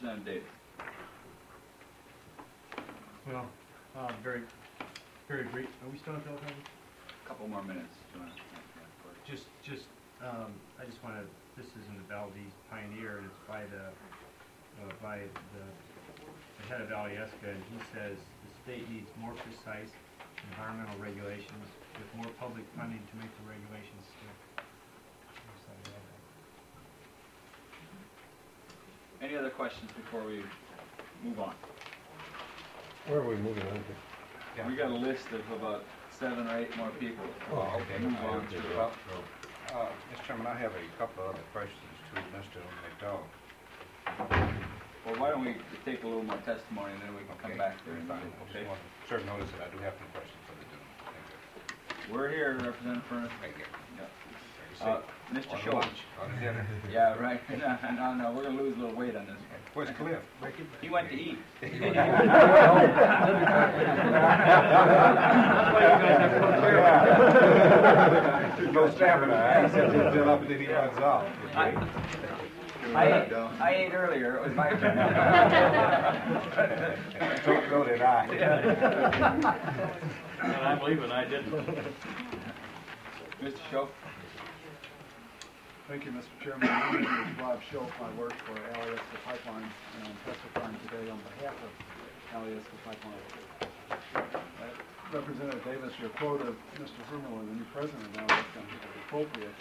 Representative Davis. Well, very brief. Are we still on teleconference? A couple more minutes. I just want to. This is in the Valdez Pioneer, and it's by the head of Alyeska, and he says the state needs more precise environmental regulations with more public funding to make the regulations stick. Any other questions before we move on? Where are we moving on to? Yeah. We got a list of about 7 or 8 more people. Oh, okay. Move on to Well, Mr. Chairman, I have a couple of other questions to Mr. Natal. Well, why don't we take a little more testimony and then we can come back there. Fine. Okay. Just want to serve notice that I do have some questions for the gentleman. Thank you. We're here, Representative Furnace. Thank you. Mr. On Schultz. lunch, on dinner. Yeah, right. No, we're going to lose a little weight on this one. Where's Cliff? He went to eat. No stamina. He said he'll fill up and then he runs off. I ate earlier. It was my turn. So did I. And I'm leaving. I didn't. Mr. Schultz. Thank you, Mr. Chairman. My name is Bob Schultz. I work for Alyeska Pipeline, and I'm testifying today on behalf of Alyeska Pipeline. Representative Davis, your quote of Mr. Hermel, the new president of Alyeska, is appropriate.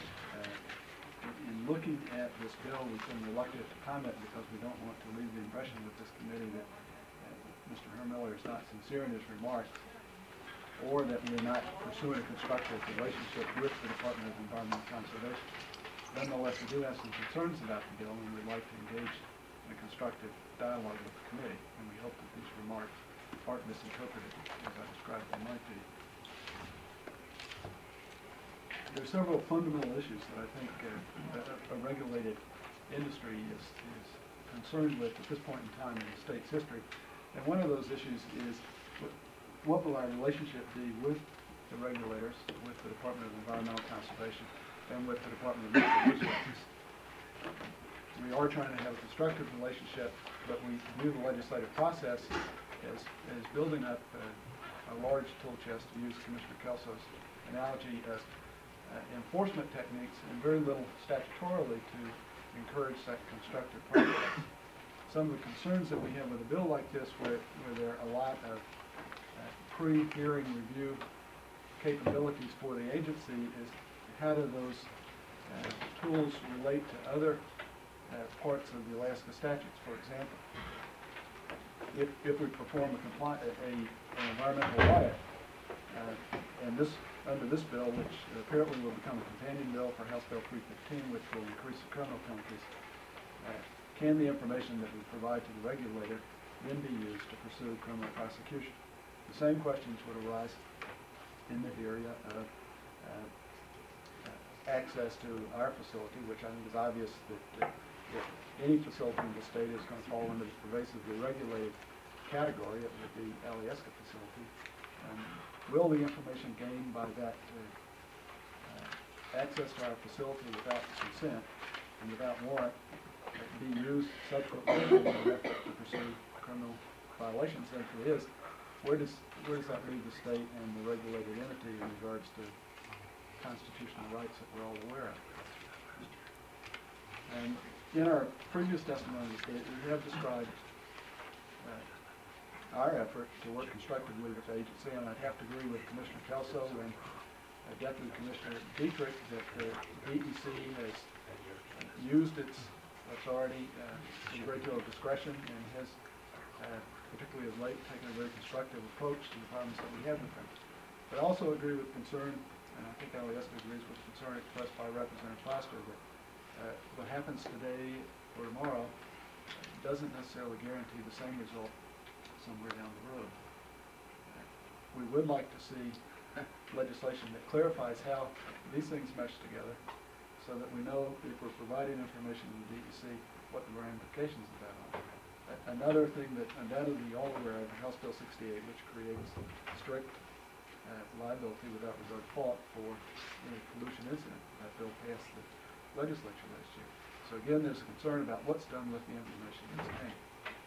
In looking at this bill, we've been reluctant to comment because we don't want to leave the impression with this committee that Mr. Hermiller is not sincere in his remarks, or that we're not pursuing a constructive relationship with the Department of Environmental Conservation. Nonetheless, we do have some concerns about the bill, and we'd like to engage in a constructive dialogue with the committee, and we hope that these remarks aren't misinterpreted as I described them might be. There are several fundamental issues that I think a regulated industry is concerned with at this point in time in the state's history. And one of those issues is what will our relationship be with the regulators, with the Department of Environmental Conservation, and with the Department of Natural Resources. We are trying to have a constructive relationship, but we view the legislative process as building up a large tool chest, to use Commissioner Kelso's analogy, as enforcement techniques and very little statutorily to encourage that constructive process. Some of the concerns that we have with a bill like this, where there are a lot of pre-hearing review capabilities for the agency, is how do those tools relate to other parts of the Alaska statutes. For example, if we perform an environmental audit, and under this bill, which apparently will become a companion bill for House Bill 315, which will increase the criminal penalties, can the information that we provide to the regulator then be used to pursue criminal prosecution? The same questions would arise in the area of access to our facility, which I think is obvious that any facility in the state is going to fall under the pervasively regulated category. It would be Alyeska facility. Will the information gained by that access to our facility without consent and without warrant be used subsequently in an effort to pursue criminal violations? And if it is, where does that leave the state and the regulated entity in regards to constitutional rights that we're all aware of? And in our previous testimony, we have described our effort to work constructively with the agency, and I'd have to agree with Commissioner Kelso and Deputy Commissioner Dietrich that the DEC has used its authority with a great deal of discretion and has, particularly of late, taken a very constructive approach to the problems that we have with them. But I also agree with concern, and I think Alyeska agrees with concern expressed by Representative Foster, that what happens today or tomorrow doesn't necessarily guarantee the same result somewhere down the road. We would like to see legislation that clarifies how these things mesh together, so that we know if we're providing information to the DEC, what the ramifications of that are. Another thing that undoubtedly you all aware of, House Bill 68, which creates strict liability without regard to fault for any pollution incident. That bill passed the legislature last year. So again, there's a concern about what's done with the information that's obtained.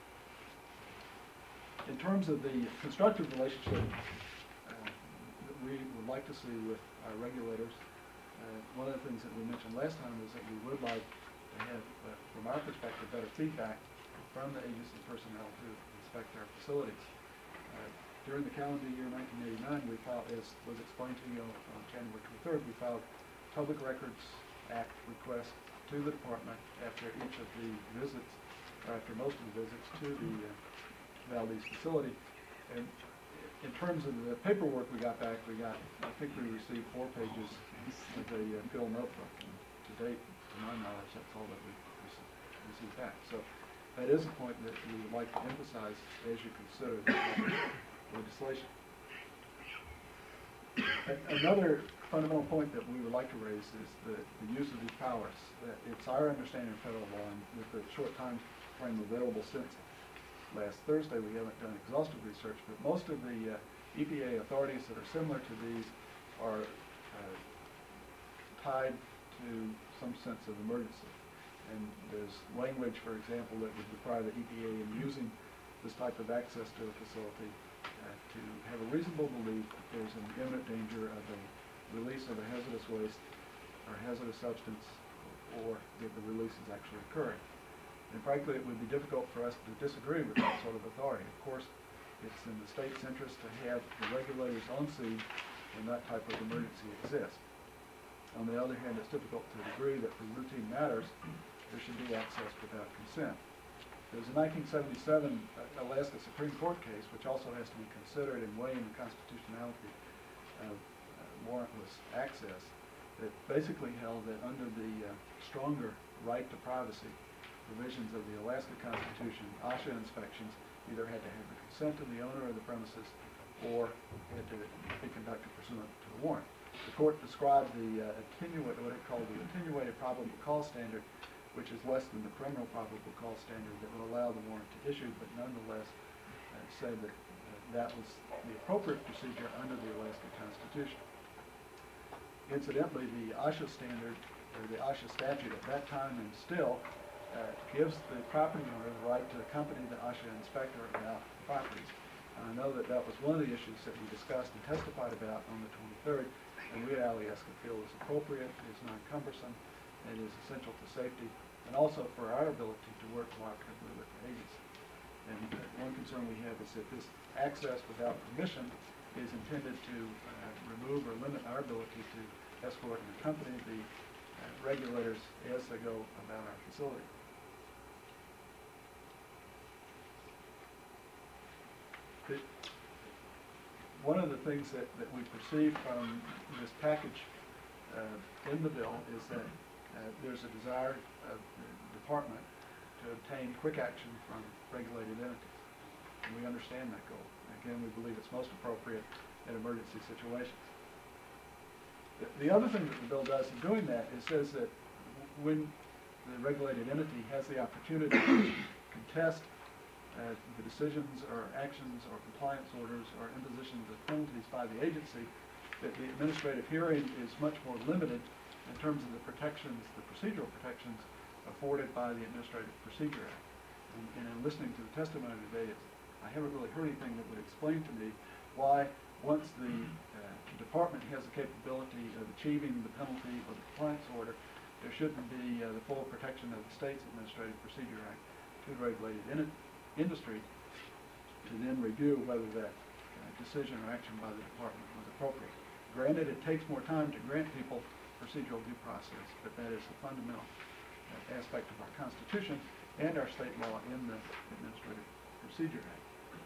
In terms of the constructive relationship that we would like to see with our regulators, one of the things that we mentioned last time is that we would like to have, from our perspective, better feedback from the agency personnel who inspect our facilities. During the calendar year 1989, we filed, as was explained to you on January 23rd, we filed Public Records Act request to the department after each of the visits, or after most of the visits to the Valdez facility. And in terms of the paperwork we got back, I think we received 4 pages of a fill notebook. And to date, to my knowledge, that's all that we received back. So that is a point that we would like to emphasize as you consider the legislation. Another fundamental point that we would like to raise is the use of these powers. It's our understanding of federal law, and with the short time frame available since last Thursday, we haven't done exhaustive research, but most of the EPA authorities that are similar to these are tied to some sense of emergency. And there's language, for example, that would require the EPA in using this type of access to a facility to have a reasonable belief that there's an imminent danger of a release of a hazardous waste or hazardous substance, or that the release is actually occurring. And frankly, it would be difficult for us to disagree with that sort of authority. Of course, it's in the state's interest to have the regulators on scene when that type of emergency exists. On the other hand, it's difficult to agree that for routine matters, there should be access without consent. There's a 1977 Alaska Supreme Court case, which also has to be considered in weighing the constitutionality of warrantless access, that basically held that under the stronger right to privacy provisions of the Alaska Constitution, OSHA inspections either had to have the consent of the owner of the premises or had to be conducted pursuant to a warrant. The court described the what it called the attenuated probable cause standard, which is less than the criminal probable cause standard that would allow the warrant to issue, but nonetheless said that that was the appropriate procedure under the Alaska Constitution. Incidentally, the OSHA standard, or the OSHA statute at that time and still, gives the property owner the right to accompany the OSHA inspector about the properties. And I know that that was one of the issues that we discussed and testified about on the 23rd, and we at Alyeska feel is appropriate, is non-cumbersome, and is essential to safety, and also for our ability to work cooperatively with the agency. And one concern we have is that this access without permission is intended to remove or limit our ability to escort and accompany the regulators as they go about our facility. One of the things that we perceive from this package in the bill is that there's a desire of the department to obtain quick action from regulated entities. And we understand that goal. Again, we believe it's most appropriate in emergency situations. The other thing that the bill does in doing that is says that when the regulated entity has the opportunity to contest the decisions or actions or compliance orders or impositions of penalties by the agency, that the administrative hearing is much more limited in terms of the protections, the procedural protections afforded by the Administrative Procedure Act. And in listening to the testimony today, I haven't really heard anything that would explain to me why, once the department has the capability of achieving the penalty or the compliance order, there shouldn't be the full protection of the state's Administrative Procedure Act to the regulated industry to then review whether that decision or action by the department was appropriate. Granted, it takes more time to grant people procedural due process, but that is a fundamental aspect of our Constitution and our state law in the Administrative Procedure Act.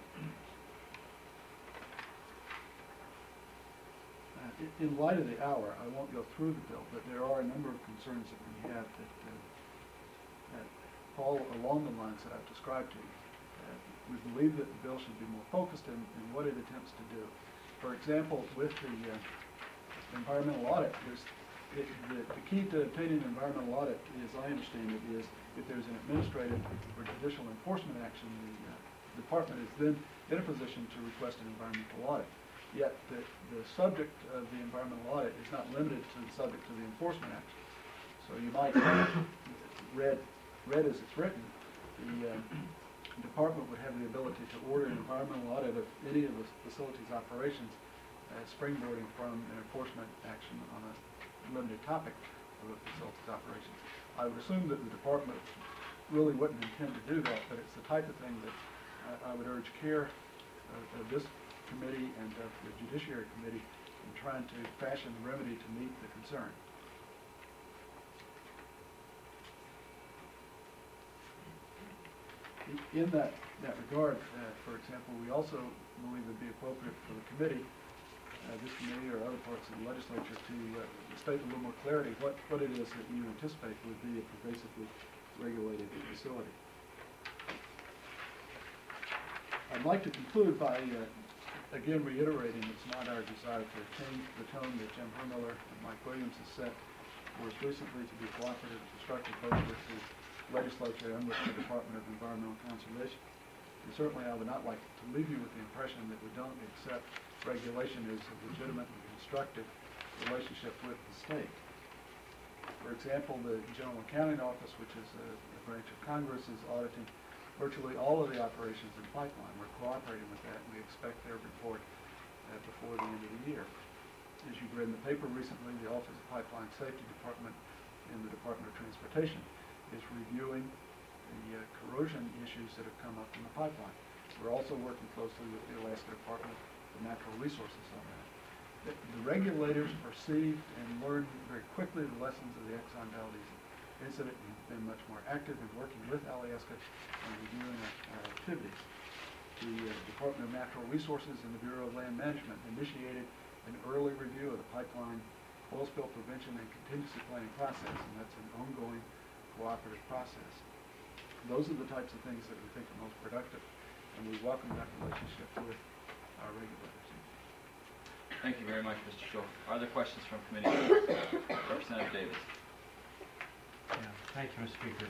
In light of the hour, I won't go through the bill, but there are a number of concerns that we have that fall along the lines that I've described to you. We believe that the bill should be more focused in what it attempts to do. For example, with the environmental audit, the key to obtaining an environmental audit, as I understand it, is if there's an administrative or judicial enforcement action, the department is then in a position to request an environmental audit. Yet the subject of the environmental audit is not limited to the subject of the enforcement action. So you might, read as it's written, the department would have the ability to order an environmental audit of any of the facility's operations, springboarding from an enforcement action on a limited topic of the facility's operations. I would assume that the department really wouldn't intend to do that, but it's the type of thing that I would urge care of this committee and of the Judiciary Committee in trying to fashion the remedy to meet the concern. In that regard, for example, we also believe it would be appropriate for the committee, this committee or other parts of the legislature, to state a little more clarity what it is that you anticipate would be a pervasively regulated facility. I'd like to conclude by again reiterating it's not our desire to change the tone that Jim Hermiller and Mike Williams has set for us recently to be cooperative and constructive both with the legislature and with the Department of Environmental Conservation. And certainly I would not like to leave you with the impression that we don't accept regulation as a legitimate and constructive relationship with the state. For example, the General Accounting Office, which is a branch of Congress, is auditing virtually all of the operations in pipeline. We're cooperating with that, and we expect their report before the end of the year. As you've read in the paper recently, the Office of Pipeline Safety Department in the Department of Transportation is reviewing the corrosion issues that have come up in the pipeline. We're also working closely with the Alaska Department of Natural Resources on that. The regulators perceived and learned very quickly the lessons of the Exxon Valdez incident and have been much more active in working with Alaska and reviewing our activities. The Department of Natural Resources and the Bureau of Land Management initiated an early review of the pipeline oil spill prevention and contingency planning process, and that's an ongoing cooperative process. Those are the types of things that we think are most productive, and we welcome that relationship with our regulators. Thank you very much, Mr. Schultz. Are there questions from committee? Representative Davis. Yeah, thank you, Mr. Speaker.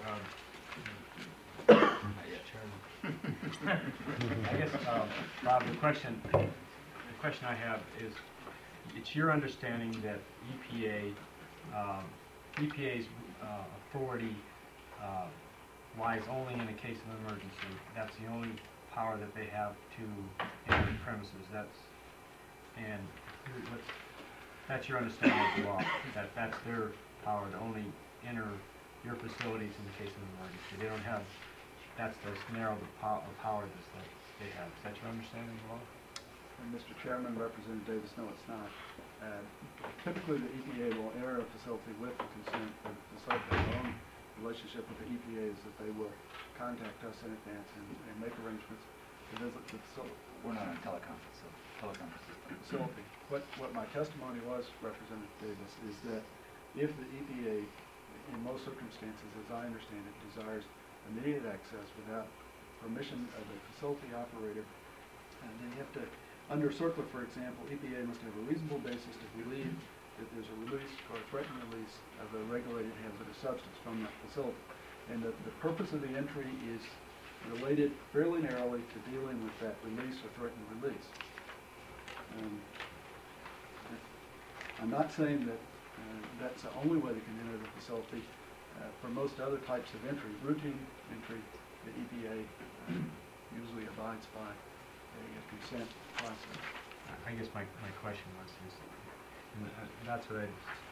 Not yet. I guess, Bob, the question I have is, it's your understanding that EPA's authority lies only in the case of an emergency. That's the only power that they have to enter premises. That's your understanding of the law. That's their power to only enter your facilities in the case of an emergency. They don't have. That's the narrow power that they have. Is that your understanding of the law? And Mr. Chairman, Representative Davis, no, it's not. Typically, the EPA will enter a facility with the consent of the facility. Their own relationship with the EPA is that they will contact us in advance and make arrangements to visit the facility. We're not on teleconference, so teleconference. Facility. What my testimony was, Representative Davis, is that if the EPA, in most circumstances, as I understand it, desires immediate access without permission of the facility operator, and they have to, under CERCLA, for example, EPA must have a reasonable basis to believe that there's a release or a threatened release of a regulated hazardous substance from that facility. And the purpose of the entry is related fairly narrowly to dealing with that release or threatened release. I'm not saying that that's the only way they can enter the facility. For most other types of entry, routine entry, the EPA usually abides by a consent process. I guess my question was, and that's what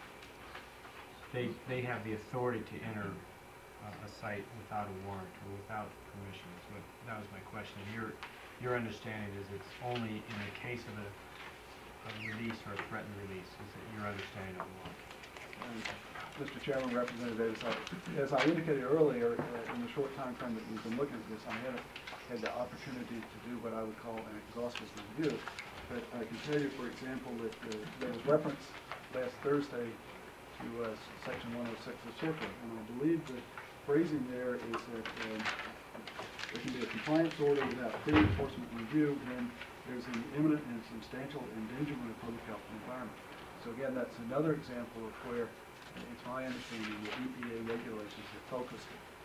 they have the authority to enter a site without a warrant or without permission. That was my question. Your understanding is it's only in the case of a release or a threatened release. Is that your understanding of the law? Mr. Chairman, Representative Davis, as I indicated earlier, in the short time frame that we've been looking at this, I haven't had the opportunity to do what I would call an exhaustive review. But I can tell you, for example, that there was reference last Thursday to Section 106 of CERCLA, and I believe the phrasing there is that there can be a compliance order without pre-enforcement review when there's an imminent and substantial endangerment of public health and environment. So again, that's another example of where it's my understanding that EPA regulations have focused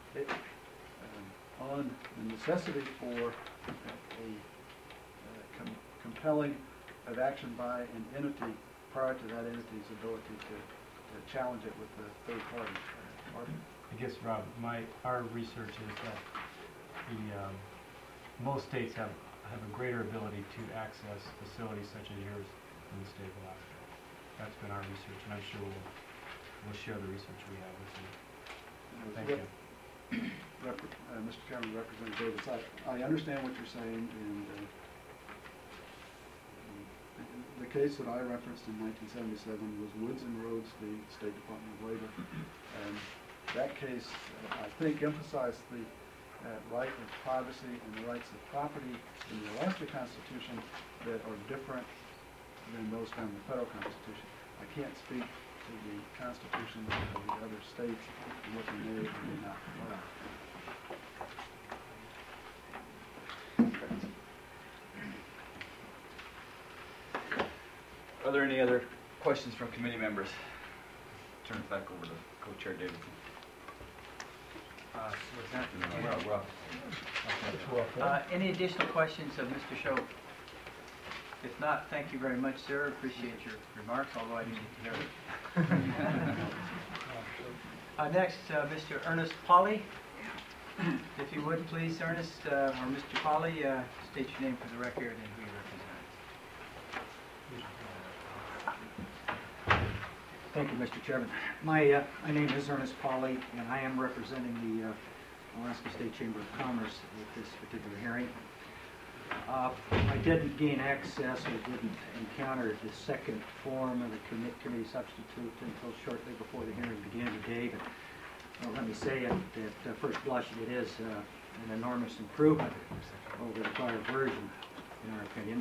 on the necessity for a compelling of action by an entity prior to that entity's ability to challenge it with the third party. I guess, Rob, our research is that most states have a greater ability to access facilities such as yours in the state of Alaska. That's been our research, and I'm sure we'll share the research we have with you. Thank you. Mr. Chairman, Representative Davis, I understand what you're saying, and the case that I referenced in 1977 was Woods and Rhodes, the State Department of Labor. And that case, I think, emphasized the right of privacy and the rights of property in the Alaska Constitution that are different than those found in the federal Constitution. I can't speak to the constitutions of the other states and what they may or may not allow. Are there any other questions from committee members? Turn it back over to Co-Chair Davidson. What's happening? Well, Any additional questions of Mr. Show? If not, thank you very much, sir. Appreciate your remarks, although I didn't get to hear it. Next, Mr. Ernest Pauley. If you would, please, Ernest, or Mr. Pauley, state your name for the record and who you represent. Thank you, Mr. Chairman. My name is Ernest Pauley, and I am representing the Alaska State Chamber of Commerce at this particular hearing. I didn't gain access or didn't encounter the second form of the committee substitute until shortly before the hearing began today, but let me say at first blush it is an enormous improvement over the prior version, in our opinion.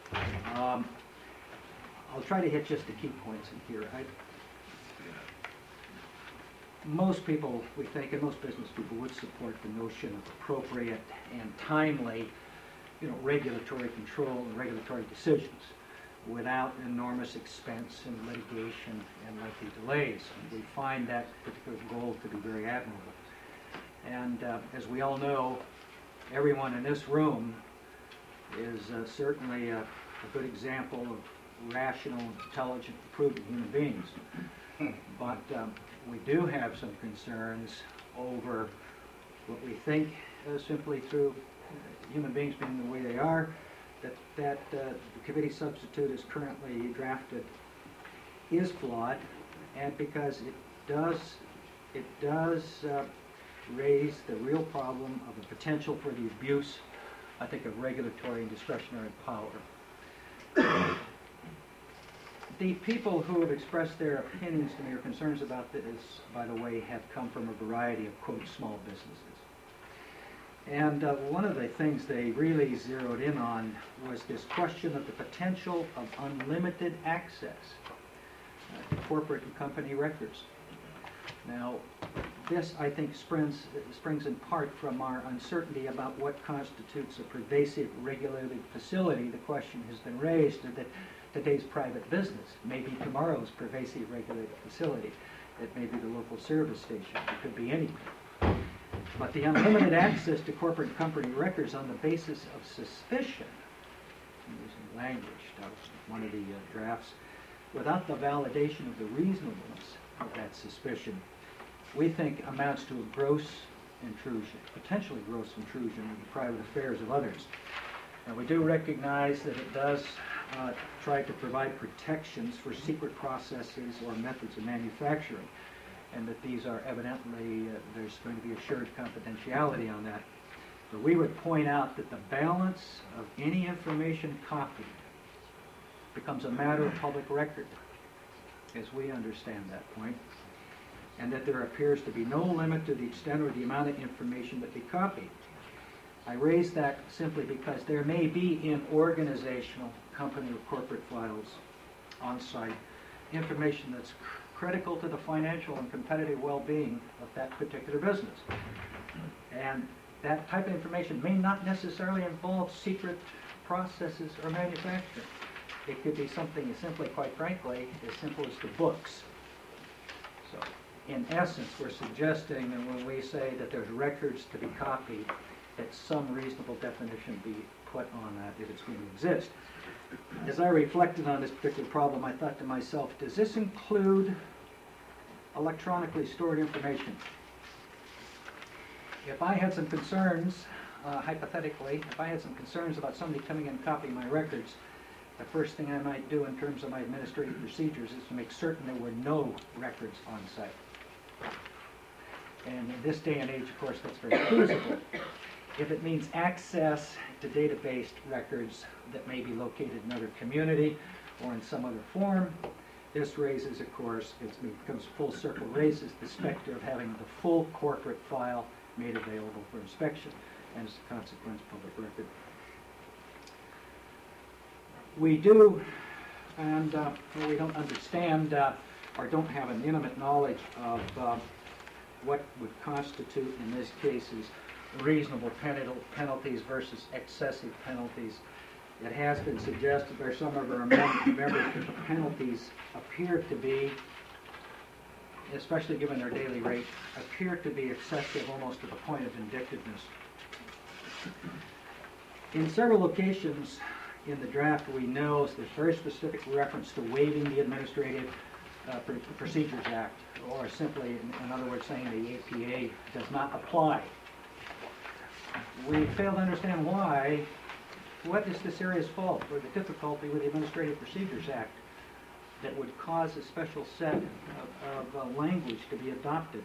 I'll try to hit just the key points in here. Most people, we think, and most business people would support the notion of appropriate and timely, regulatory control and regulatory decisions without enormous expense and litigation and lengthy delays. And we find that particular goal to be very admirable. And as we all know, everyone in this room is certainly a good example of rational, intelligent, prudent human beings. But we do have some concerns over what we think simply through human beings being the way they are, that the committee substitute as currently drafted is flawed, and because it does raise the real problem of the potential for the abuse, I think, of regulatory and discretionary power. The people who have expressed their opinions to me or concerns about this, by the way, have come from a variety of, quote, small businesses. And one of the things they really zeroed in on was this question of the potential of unlimited access to corporate and company records. Now, this, I think, springs in part from our uncertainty about what constitutes a pervasive regulated facility. The question has been raised that today's private business may be tomorrow's pervasive regulated facility. It may be the local service station. It could be anything. But the unlimited access to corporate and company records on the basis of suspicion, I'm using language, that was one of the drafts, without the validation of the reasonableness of that suspicion, we think amounts to a gross intrusion, potentially gross intrusion in the private affairs of others. And we do recognize that it does try to provide protections for secret processes or methods of manufacturing, and that these are evidently, there's going to be assured confidentiality on that. But we would point out that the balance of any information copied becomes a matter of public record, as we understand that point, and that there appears to be no limit to the extent or the amount of information that be copied. I raise that simply because there may be in organizational, company, or corporate files on site information that's critical to the financial and competitive well-being of that particular business. And that type of information may not necessarily involve secret processes or manufacturing. It could be something as simply, quite frankly, as simple as the books. So, in essence, we're suggesting that when we say that there's records to be copied, that some reasonable definition be put on that if it's going to exist. As I reflected on this particular problem, I thought to myself, does this include electronically stored information? if I had some concerns, hypothetically, if I had some concerns about somebody coming in and copying my records, the first thing I might do in terms of my administrative procedures is to make certain there were no records on site. And in this day and age, of course, that's very feasible. If it means access to database records that may be located in another community or in some other form, this raises, of course, it becomes full circle, raises the specter of having the full corporate file made available for inspection, and as a consequence, public record. We do, and we don't understand or don't have an intimate knowledge of what would constitute, in this case, reasonable penalties versus excessive penalties. It has been suggested by some of our members that the penalties appear to be, especially given their daily rate, appear to be excessive almost to the point of vindictiveness. In several locations in the draft, we know there's very specific reference to waiving the Administrative Procedures Act, or simply, in other words, saying the APA does not apply. We fail to understand why. What is the serious fault or the difficulty with the Administrative Procedures Act that would cause a special set of language to be adopted?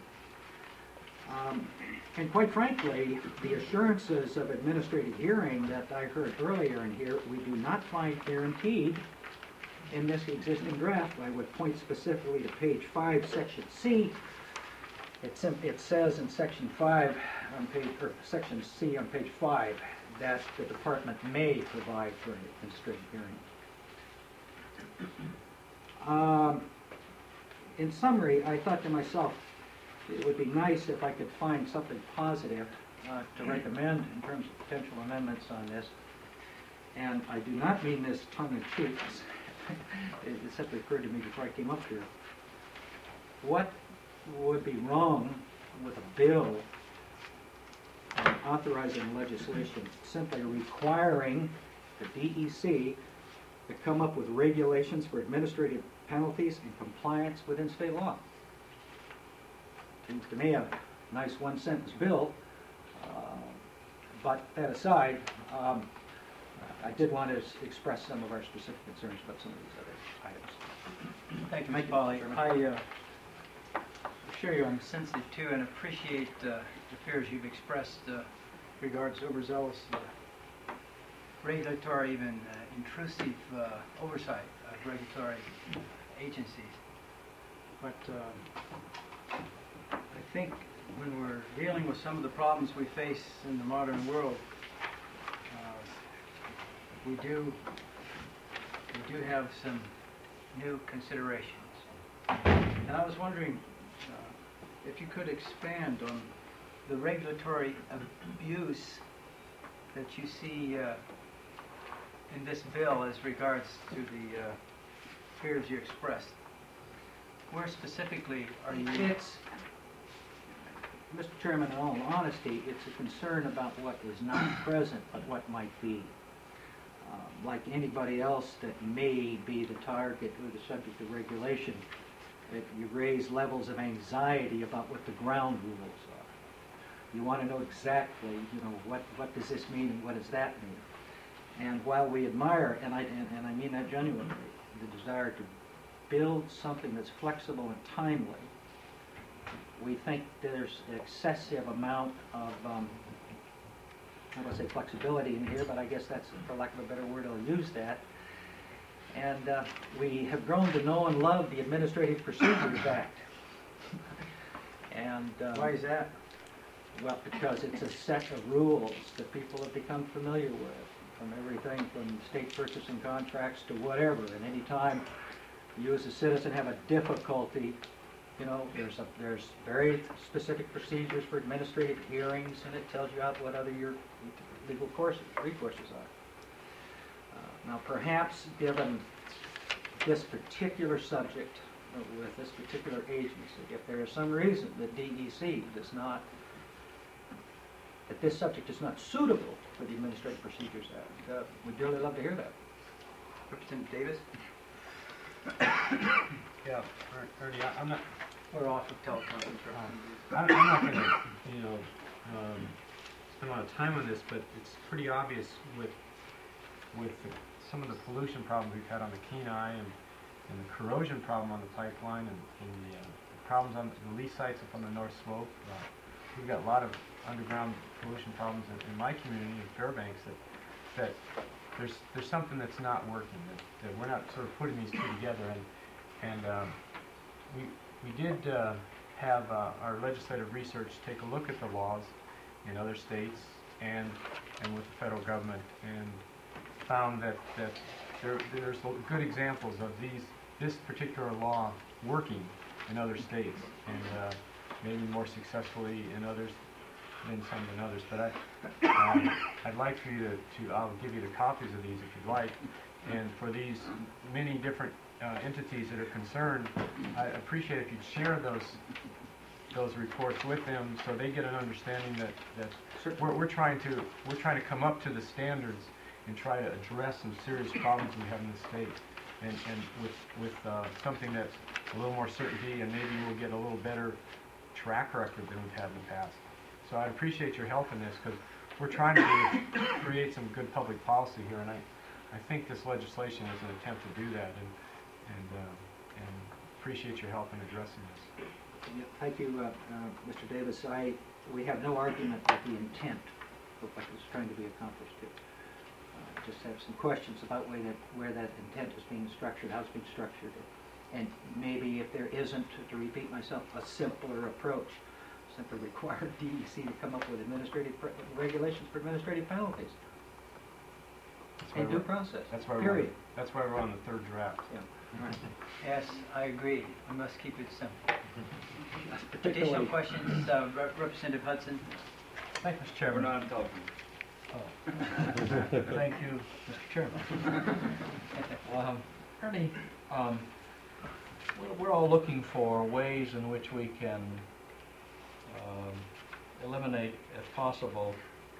And quite frankly, the assurances of administrative hearing that I heard earlier in here, we do not find guaranteed in this existing draft. I would point specifically to page 5, section C. It says in section 5 on page, or section C on page 5, that the department may provide for an administrative hearing. In summary, I thought to myself, it would be nice if I could find something positive to recommend in terms of potential amendments on this. And I do not mean this tongue-in-cheek. It simply occurred to me before I came up here. What would be wrong with a bill authorizing legislation simply requiring the DEC to come up with regulations for administrative penalties and compliance within state law? Seems to me a nice one-sentence bill, but that aside, I did want to express some of our specific concerns about some of these other items. Thank you, Mr. Polly. I assure you I'm sensitive to and appreciate the fears you've expressed regards overzealous regulatory, even intrusive oversight of regulatory agencies. But I think when we're dealing with some of the problems we face in the modern world, we do have some new considerations. And I was wondering if you could expand on the regulatory abuse that you see in this bill as regards to the fears you expressed. Where specifically are you? It's, Mr. Chairman, in all honesty, it's a concern about what is not present, but what might be. Like anybody else that may be the target or the subject of regulation, if you raise levels of anxiety about what the ground rules are. You want to know exactly, what does this mean and what does that mean? And while we admire, and I mean that genuinely, the desire to build something that's flexible and timely, we think there's an excessive amount of, I don't want to say flexibility in here, but I guess that's, for lack of a better word, I'll use that. And we have grown to know and love the Administrative Procedures Act. And Why is that? well, because it's a set of rules that people have become familiar with, from everything from state purchasing contracts to whatever. And any time you as a citizen have a difficulty, there's very specific procedures for administrative hearings, and it tells you out what other your legal recourses are. Now, perhaps given this particular subject with this particular agency, if there is some reason that DEC does not, that this subject is not suitable for the Administrative Procedures Act, we'd really love to hear that. Representative Davis? Yeah, Ernie, I'm not, We're off of teleconference. I'm not going to, spent a lot of time on this, but it's pretty obvious with some of the pollution problems we've had on the Kenai and the corrosion problem on the pipeline and the problems on the lease sites up on the North Slope. We've got a lot of underground pollution problems in my community in Fairbanks that there's something that's not working, that we're not sort of putting these two together. And we did have our legislative research take a look at the laws in other states and with the federal government, and found that there's good examples of this particular law working in other states, and maybe more successfully in others than some in others. But I'd like for you I'll give you the copies of these if you'd like. And for these many different entities that are concerned, I appreciate if you'd share those reports with them so they get an understanding that we're trying to come up to the standards and try to address some serious problems we have in the state, and with something that's a little more certainty, and maybe we'll get a little better track record than we've had in the past. So I'd appreciate your help in this, because we're trying to create some good public policy here, and I think this legislation is an attempt to do that, and appreciate your help in addressing this. Yeah, thank you, Mr. Davis. We have no argument with the intent of what is trying to be accomplished here. Just have some questions about where that intent is being structured, how it's being structured, and maybe if there isn't, to repeat myself, a simpler approach, simply require DEC to come up with administrative regulations for administrative penalties and due process. That's why period. That's why we're on the third draft. Yeah. Right. Yes, I agree. We must keep it simple. Particularly. Additional questions, Representative Hudson? Thank you, Mr. We're Chairman. not on telephone. Thank you, Mr. Chairman. Ernie, we're all looking for ways in which we can eliminate, if possible,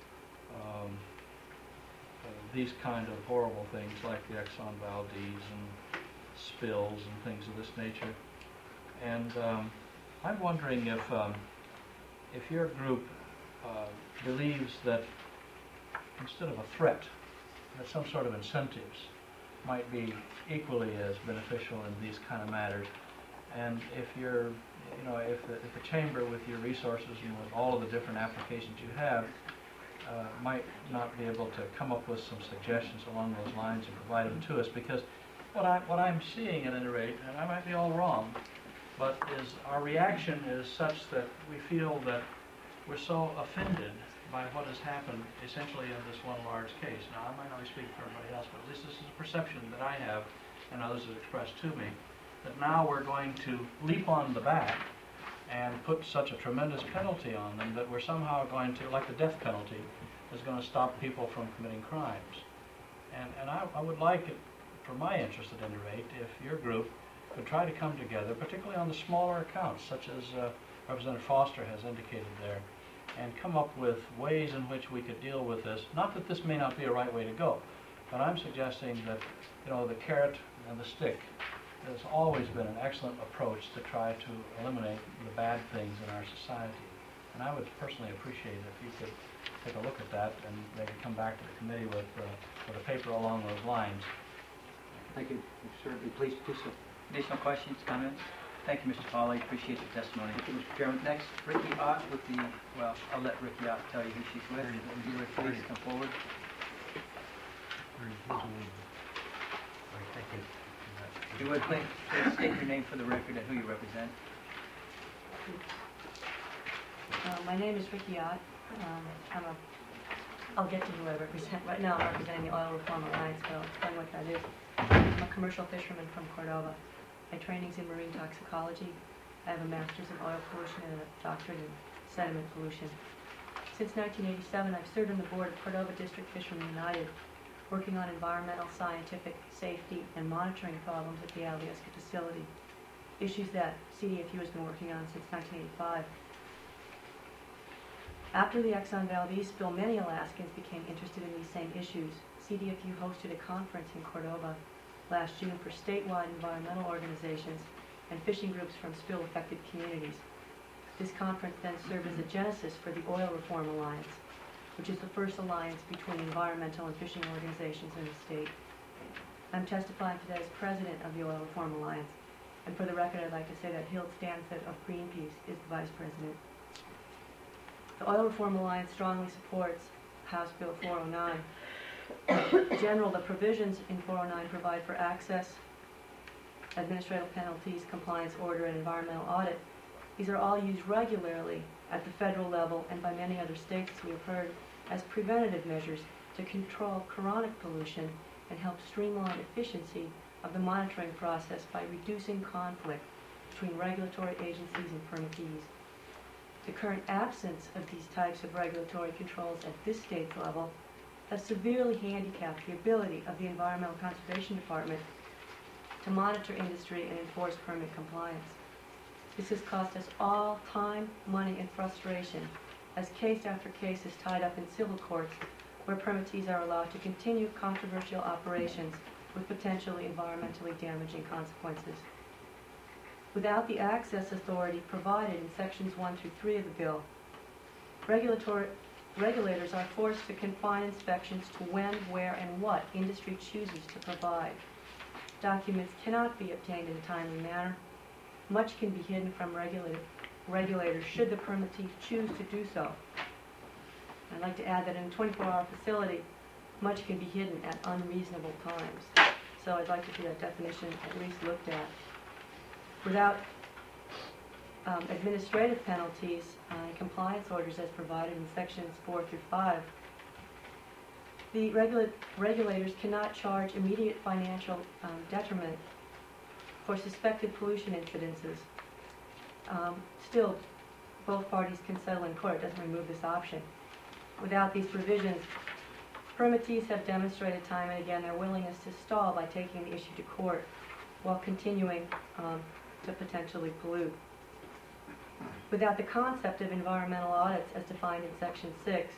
these kind of horrible things like the Exxon Valdez and spills and things of this nature. And I'm wondering if your group believes that instead of a threat, that some sort of incentives might be equally as beneficial in these kind of matters. And if you're, if the chamber, with your resources and with all of the different applications you have, might not be able to come up with some suggestions along those lines and provide them to us, because what I'm seeing at any rate, and I might be all wrong, but is our reaction is such that we feel that we're so offended by what has happened essentially in this one large case. Now, I might not be speaking for everybody else, but at least this is a perception that I have and others have expressed to me, that now we're going to leap on the back and put such a tremendous penalty on them that we're somehow going to, like the death penalty, is going to stop people from committing crimes. And I would like it, for my interest at any rate, if your group could try to come together, particularly on the smaller accounts, such as Representative Foster has indicated there, and come up with ways in which we could deal with this. Not that this may not be a right way to go, but I'm suggesting that, the carrot and the stick has always been an excellent approach to try to eliminate the bad things in our society. And I would personally appreciate it if you could take a look at that and maybe come back to the committee with a paper along those lines. Thank you. We're certainly pleased to do so. Additional questions, comments? Thank you, Mr. Paul. I appreciate the testimony. Thank you, Mr. Chairman. Next, Ricky Ott with the, I'll let Ricky Ott tell you who she's with. If you would please come forward. If you would please state your name for the record and who you represent. My name is Ricky Ott. I'll get to who I represent. Right now I'm representing the Oil Reform Alliance, but I'll explain what that is. I'm a commercial fisherman from Cordova. My training's in marine toxicology. I have a master's in oil pollution and a doctorate in sediment pollution. Since 1987, I've served on the board of Cordova District Fishermen United, working on environmental, scientific, safety, and monitoring problems at the Alyeska facility, issues that CDFU has been working on since 1985. After the Exxon Valdez spill, many Alaskans became interested in these same issues. CDFU hosted a conference in Cordova last June for statewide environmental organizations and fishing groups from spill-affected communities. This conference then served as a genesis for the Oil Reform Alliance, which is the first alliance between environmental and fishing organizations in the state. I'm testifying today as president of the Oil Reform Alliance, and for the record, I'd like to say that Hild Stansett of Greenpeace is the vice president. The Oil Reform Alliance strongly supports House Bill 409. In general, the provisions in 409 provide for access, administrative penalties, compliance order, and environmental audit. These are all used regularly at the federal level and by many other states, as we have heard, as preventative measures to control chronic pollution and help streamline efficiency of the monitoring process by reducing conflict between regulatory agencies and permittees. The current absence of these types of regulatory controls at this state's level has severely handicapped the ability of the Environmental Conservation Department to monitor industry and enforce permit compliance. This has cost us all time, money, and frustration, as case after case is tied up in civil courts where permittees are allowed to continue controversial operations with potentially environmentally damaging consequences. Without the access authority provided in sections 1 through 3 of the bill, regulators are forced to confine inspections to when, where, and what industry chooses to provide. Documents cannot be obtained in a timely manner. Much can be hidden from regulators should the permittee choose to do so. I'd like to add that in a 24-hour facility, much can be hidden at unreasonable times. So I'd like to see that definition at least looked at. Without administrative penalties and compliance orders as provided in sections 4 through 5, the regulators cannot charge immediate financial detriment for suspected pollution incidences. Still, both parties can settle in court. It doesn't remove this option. Without these provisions, permittees have demonstrated time and again their willingness to stall by taking the issue to court while continuing to potentially pollute. Without the concept of environmental audits as defined in Section 6,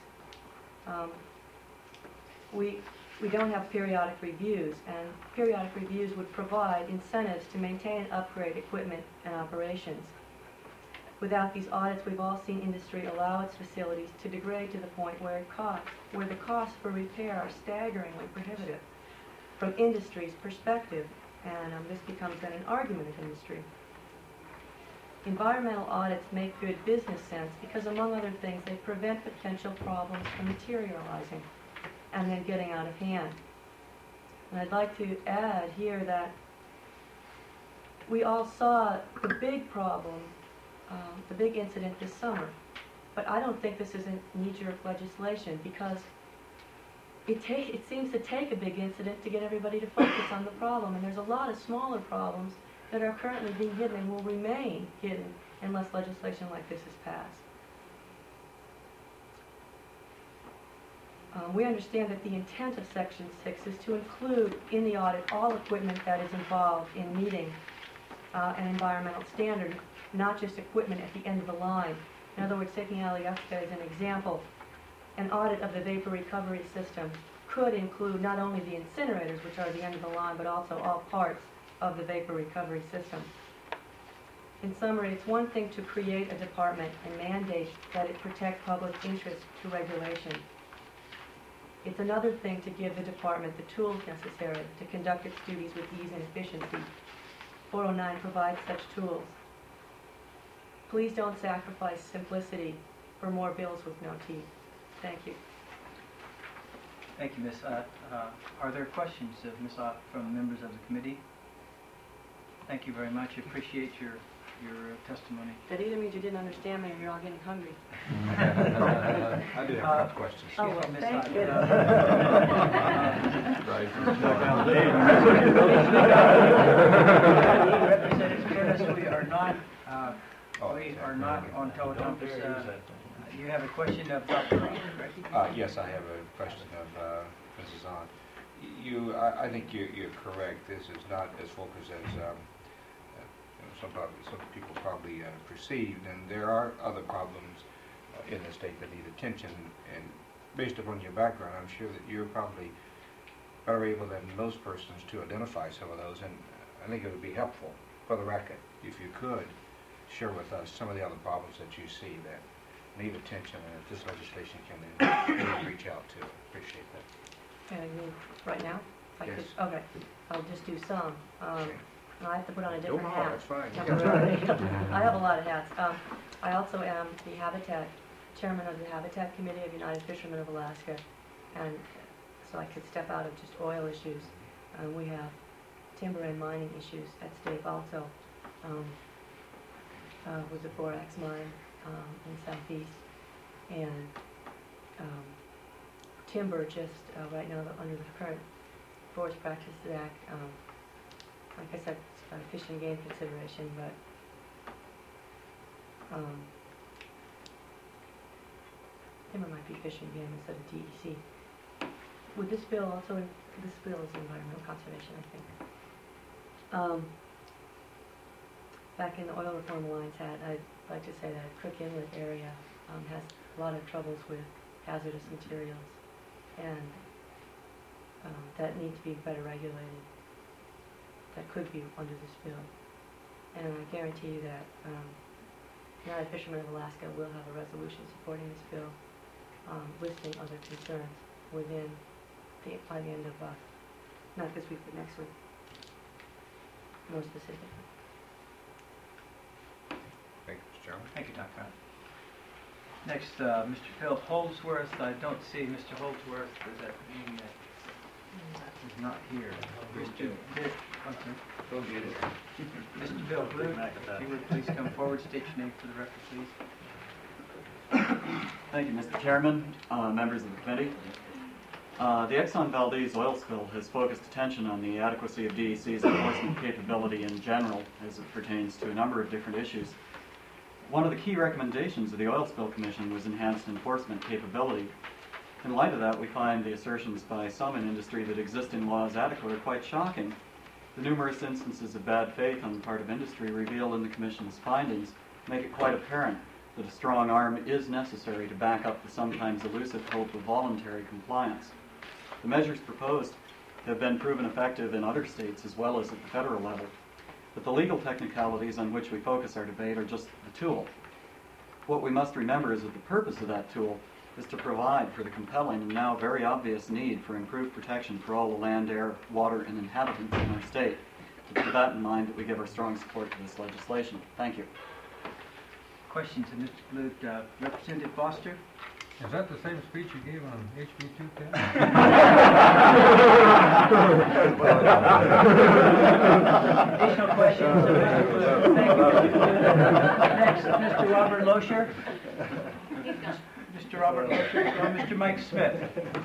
we don't have periodic reviews, and periodic reviews would provide incentives to maintain and upgrade equipment and operations. Without these audits, we've all seen industry allow its facilities to degrade to the point where the costs for repair are staggeringly prohibitive from industry's perspective, and this becomes then an argument of industry. Environmental audits make good business sense because, among other things, they prevent potential problems from materializing and then getting out of hand. And I'd like to add here that we all saw the big problem, the big incident this summer, but I don't think this is a knee-jerk legislation because it seems to take a big incident to get everybody to focus on the problem, and there's a lot of smaller problems that are currently being hidden and will remain hidden unless legislation like this is passed. We understand that the intent of Section 6 is to include in the audit all equipment that is involved in meeting an environmental standard, not just equipment at the end of the line. In other words, taking Aliasca as an example, an audit of the vapor recovery system could include not only the incinerators, which are the end of the line, but also all parts of the vapor recovery system. In summary, it's one thing to create a department and mandate that it protect public interest through regulation. It's another thing to give the department the tools necessary to conduct its duties with ease and efficiency. 409 provides such tools. Please don't sacrifice simplicity for more bills with no teeth. Thank you. Thank you, Ms. Ott. Are there questions of Ms. Ott from members of the committee? Thank you very much. I appreciate your testimony. That either means you didn't understand me or you're all getting hungry. I do have a couple questions. Oh, well, Ms. thank Ott, you. Representative Curtis, we are not on teleconference. You have a question of Dr. Reed, correct? Yes, I have a question of Mrs. Ott. I think you're correct. This is not as focused as some people probably perceived, and there are other problems in the state that need attention. And based upon your background, I'm sure that you're probably better able than most persons to identify some of those. And I think it would be helpful, for the record, if you could share with us some of the other problems that you see that need attention, and if this legislation can then reach out to. Appreciate that. And I mean, right now? Like Yes. this- Okay, I'll just do some. Okay. I have to put on a Don't different know, hat. that's fine. Temporarily. I have a lot of hats. I also am the Habitat, chairman of the Habitat Committee of United Fishermen of Alaska, and so I could step out of just oil issues. We have timber and mining issues at stake also, with the borax mine in southeast, and timber just right now under the current Forest Practices Act. Like I said, it's a fish and game consideration, but timber might be fish and game instead of DEC. Would this bill also, this bill is environmental conservation, I think. Back in the oil reform Alliance hat, I'd like to say that Cook Inlet area has a lot of troubles with hazardous materials, and that need to be better regulated. That could be under this bill. And I guarantee you that United Fishermen of Alaska will have a resolution supporting this bill, listing other concerns within by the end of, not this week, but next week, more specifically. Thank you, Mr. Chairman. Thank you, Dr. Crown. Next, Mr. Phil Holdsworth. I don't see Mr. Holdsworth. Is that mean that he's not here? Mr. Dick, Mr. Bill Blue, if you would please come forward, state your name for the record, please. Thank you, Mr. Chairman, members of the committee. The Exxon Valdez oil spill has focused attention on the adequacy of DEC's enforcement capability in general as it pertains to a number of different issues. One of the key recommendations of the Oil Spill Commission was enhanced enforcement capability. In light of that, we find the assertions by some in industry that existing law is adequate are quite shocking. The numerous instances of bad faith on the part of industry revealed in the Commission's findings make it quite apparent that a strong arm is necessary to back up the sometimes elusive hope of voluntary compliance. The measures proposed have been proven effective in other states as well as at the federal level, but the legal technicalities on which we focus our debate are just the tool. What we must remember is that the purpose of that tool is to provide for the compelling and now very obvious need for improved protection for all the land, air, water, and inhabitants in our state. It's with that in mind that we give our strong support to this legislation. Thank you. Questions of Mr. Blue. Representative Foster? Is that the same speech you gave on HB 210? Additional questions of Mr. Blue? Thank you, Mr. Blue. Next, Mr. Robert Loescher. Mr. Robert Loescher or Mr. Mike Smith.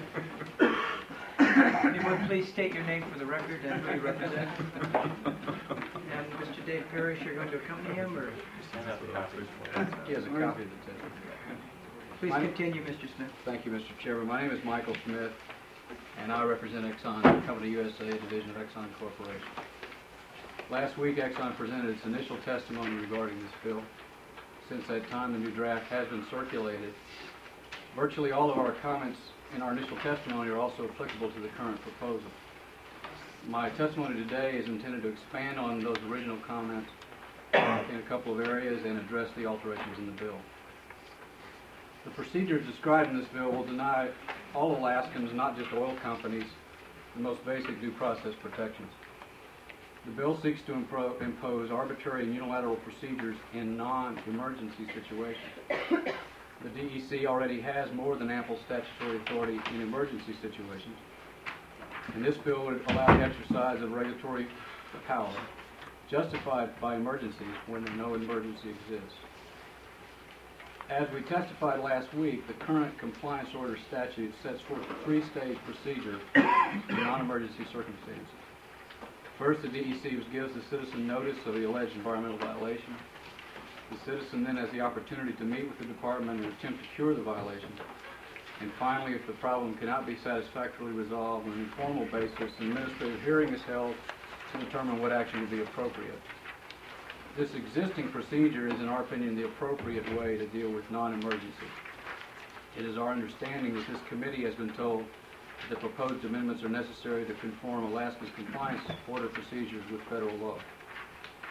If you would please state your name for the record and who you represent. And Mr. Dave Parrish, you're going to accompany him, or? He has a copy of the testimony. Please continue, Mr. Smith. Thank you, Mr. Chairman. My name is Michael Smith, and I represent Exxon Company USA, a division of Exxon Corporation. Last week, Exxon presented its initial testimony regarding this bill. Since that time, the new draft has been circulated. Virtually all of our comments in our initial testimony are also applicable to the current proposal. My testimony today is intended to expand on those original comments in a couple of areas and address the alterations in the bill. The procedures described in this bill will deny all Alaskans, not just oil companies, the most basic due process protections. The bill seeks to impose arbitrary and unilateral procedures in non-emergency situations. The DEC already has more than ample statutory authority in emergency situations, and this bill would allow the exercise of regulatory power justified by emergencies when no emergency exists. As we testified last week, the current compliance order statute sets forth a three-stage procedure in non-emergency circumstances. First, the DEC gives the citizen notice of the alleged environmental violation. The citizen then has the opportunity to meet with the department and attempt to cure the violation. And finally, if the problem cannot be satisfactorily resolved on an informal basis, an administrative hearing is held to determine what action would be appropriate. This existing procedure is, in our opinion, the appropriate way to deal with non-emergency. It is our understanding that this committee has been told that the proposed amendments are necessary to conform Alaska's compliance order procedures with federal law.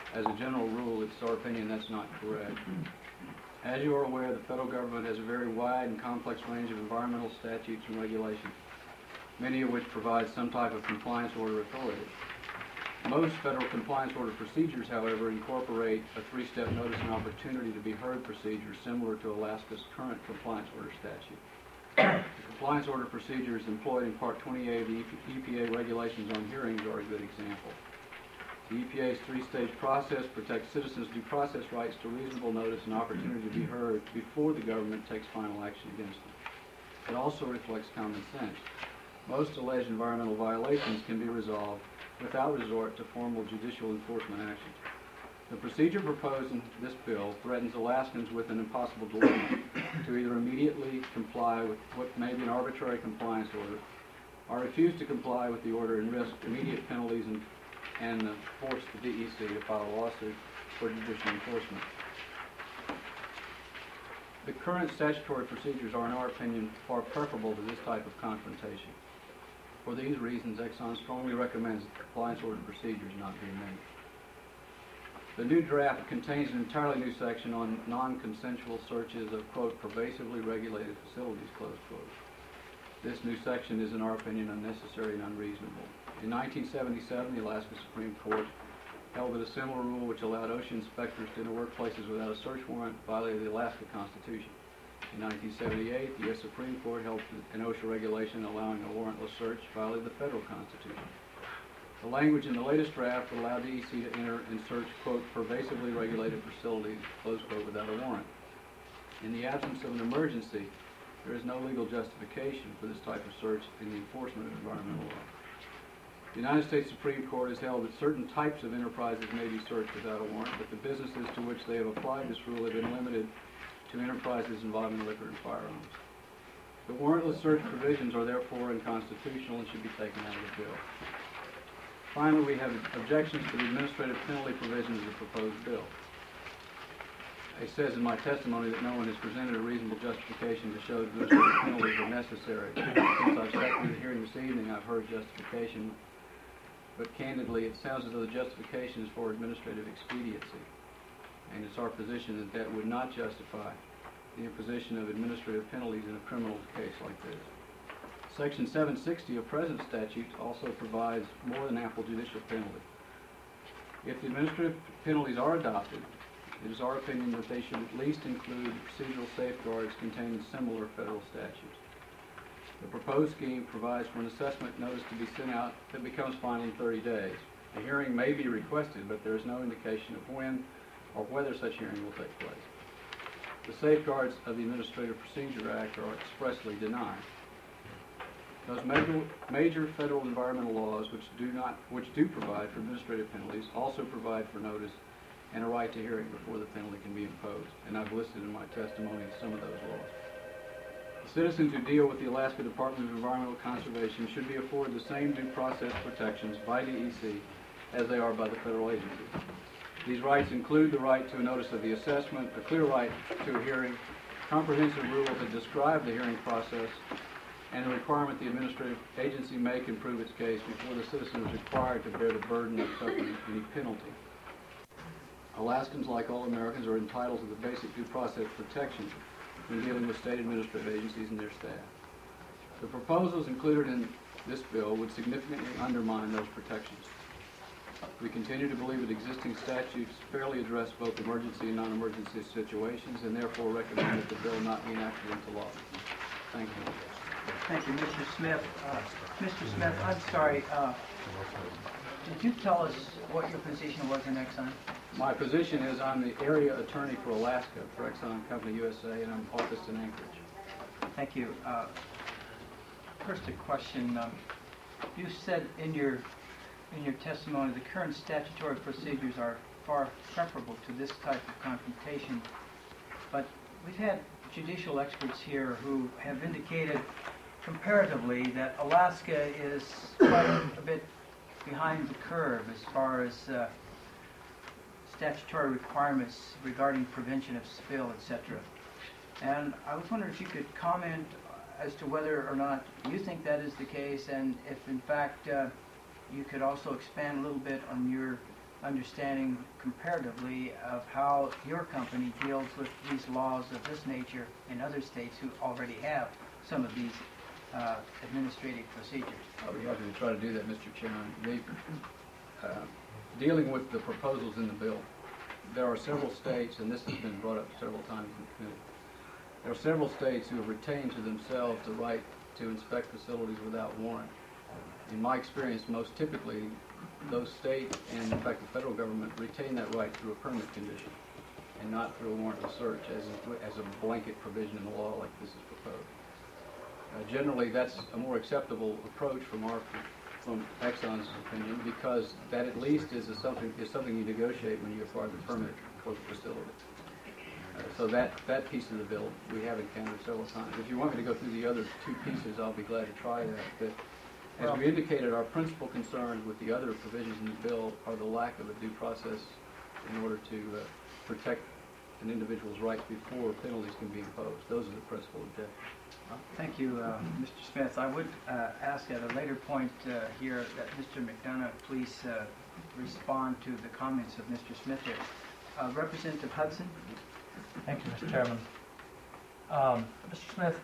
As a general rule, it's our opinion that's not correct. As you are aware, the federal government has a very wide and complex range of environmental statutes and regulations, many of which provide some type of compliance order authority. Most federal compliance order procedures, however, incorporate a three-step notice and opportunity to be heard procedure similar to Alaska's current compliance order statute. The compliance order procedures employed in Part 28 of the EPA regulations on hearings are a good example. The EPA's three-stage process protects citizens' due process rights to reasonable notice and opportunity to be heard before the government takes final action against them. It also reflects common sense. Most alleged environmental violations can be resolved without resort to formal judicial enforcement action. The procedure proposed in this bill threatens Alaskans with an impossible dilemma to either immediately comply with what may be an arbitrary compliance order, or refuse to comply with the order and risk immediate penalties and force the DEC to file a lawsuit for judicial enforcement. The current statutory procedures are, in our opinion, far preferable to this type of confrontation. For these reasons, Exxon strongly recommends that compliance order procedures not be amended. The new draft contains an entirely new section on non-consensual searches of, quote, pervasively regulated facilities, close quote. This new section is, in our opinion, unnecessary and unreasonable. In 1977, the Alaska Supreme Court held that a similar rule which allowed OSHA inspectors to enter workplaces without a search warrant violated the Alaska Constitution. In 1978, the U.S. Supreme Court held that an OSHA regulation allowing a warrantless search violated the federal Constitution. The language in the latest draft would allow DEC to enter and search, quote, pervasively regulated facilities, close quote, without a warrant. In the absence of an emergency, there is no legal justification for this type of search in the enforcement of environmental law. The United States Supreme Court has held that certain types of enterprises may be searched without a warrant, but the businesses to which they have applied this rule have been limited to enterprises involving liquor and firearms. The warrantless search provisions are therefore unconstitutional and should be taken out of the bill. Finally, we have objections to the administrative penalty provisions of the proposed bill. It says in my testimony that no one has presented a reasonable justification to show that administrative penalties are necessary. Since I've sat through the hearing this evening, I've heard justification, but candidly, it sounds as though the justification is for administrative expediency. And it's our position that that would not justify the imposition of administrative penalties in a criminal case like this. Section 760 of present statutes also provides more than ample judicial penalty. If the administrative penalties are adopted, it is our opinion that they should at least include procedural safeguards contained in similar federal statutes. The proposed scheme provides for an assessment notice to be sent out that becomes final in 30 days. A hearing may be requested, but there is no indication of when or whether such hearing will take place. The safeguards of the Administrative Procedure Act are expressly denied. Those major federal environmental laws which do provide for administrative penalties also provide for notice and a right to hearing before the penalty can be imposed, and I've listed in my testimony some of those laws. The citizens who deal with the Alaska Department of Environmental Conservation should be afforded the same due process protections by DEC as they are by the federal agencies. These rights include the right to a notice of the assessment, a clear right to a hearing, comprehensive rules that describe the hearing process, and the requirement the administrative agency make and prove its case before the citizen is required to bear the burden of suffering any penalty. Alaskans, like all Americans, are entitled to the basic due process protections when dealing with state administrative agencies and their staff. The proposals included in this bill would significantly undermine those protections. We continue to believe that existing statutes fairly address both emergency and non-emergency situations, and therefore recommend that the bill not be enacted into law. Thank you. Thank you, Mr. Smith. Mr. Smith, I'm sorry, did you tell us what your position was in Exxon? My position is I'm the area attorney for Alaska for Exxon Company USA, and I'm officed in Anchorage. Thank you. First a question. You said in your testimony the current statutory procedures are far preferable to this type of confrontation, but we've had judicial experts here who have indicated comparatively that Alaska is quite a bit behind the curve as far as statutory requirements regarding prevention of spill, etc. And I was wondering if you could comment as to whether or not you think that is the case, and if in fact you could also expand a little bit on your understanding comparatively of how your company deals with these laws of this nature in other states who already have some of these administrative procedures. I'll be happy to try to do that, Mr. Chairman. Dealing with the proposals in the bill, there are several states, and this has been brought up several times in the committee, there are several states who have retained to themselves the right to inspect facilities without warrant. In my experience, most typically, those states and in fact the federal government retain that right through a permit condition and not through a warrantless search as a blanket provision in the law like this is proposed. Generally, that's a more acceptable approach from Exxon's opinion, because that at least is something you negotiate when you acquire the permit for the facility. So that piece of the bill we have encountered several times. If you want me to go through the other two pieces, I'll be glad to try that. But as we indicated, our principal concerns with the other provisions in the bill are the lack of a due process in order to protect an individual's rights before penalties can be imposed. Those are the principal objectives. Thank you, Mr. Smith. I would ask at a later point here that Mr. McDonough please respond to the comments of Mr. Smith here. Representative Hudson? Thank you, Mr. Chairman. Mr. Smith,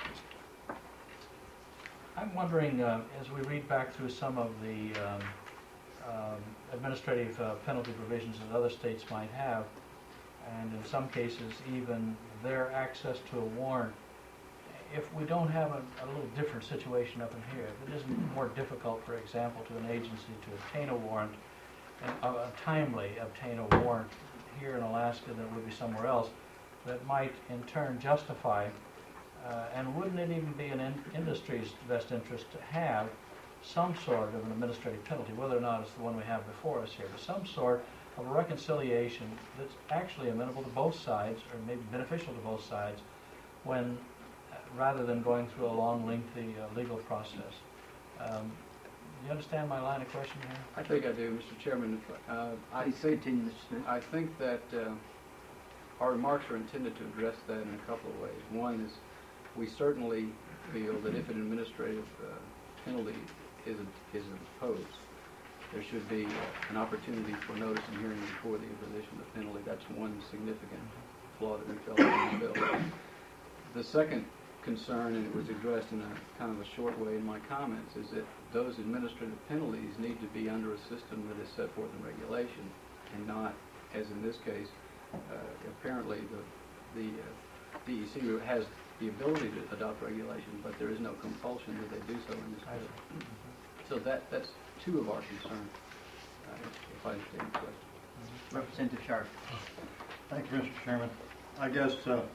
I'm wondering, as we read back through some of the administrative penalty provisions that other states might have, and in some cases even their access to a warrant, if we don't have a little different situation up in here, if it isn't more difficult, for example, to an agency to obtain a warrant, and timely obtain a warrant here in Alaska than it would be somewhere else, that might in turn justify, and wouldn't it even be in industry's best interest to have some sort of an administrative penalty, whether or not it's the one we have before us here, but some sort of a reconciliation that's actually amenable to both sides, or maybe beneficial to both sides, when rather than going through a long, lengthy legal process. Do you understand my line of question here? I think I do, Mr. Chairman. Please continue, Mr. Smith. I think that our remarks are intended to address that in a couple of ways. One is we certainly feel that if an administrative penalty is imposed, there should be an opportunity for notice and hearing before the imposition of the penalty. That's one significant flaw that we felt in the bill. The second concern, and it was addressed in a kind of a short way in my comments, is that those administrative penalties need to be under a system that is set forth in regulation, and not, as in this case, apparently the DEC has the ability to adopt regulation, but there is no compulsion that they do so in this case. So that's two of our concerns, if I understand the question. Representative Sharp. Thank you, Mr. Chairman. I guess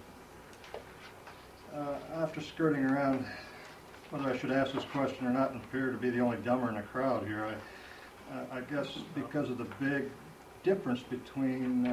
after skirting around whether I should ask this question or not and appear to be the only dumber in the crowd here, I guess because of the big difference between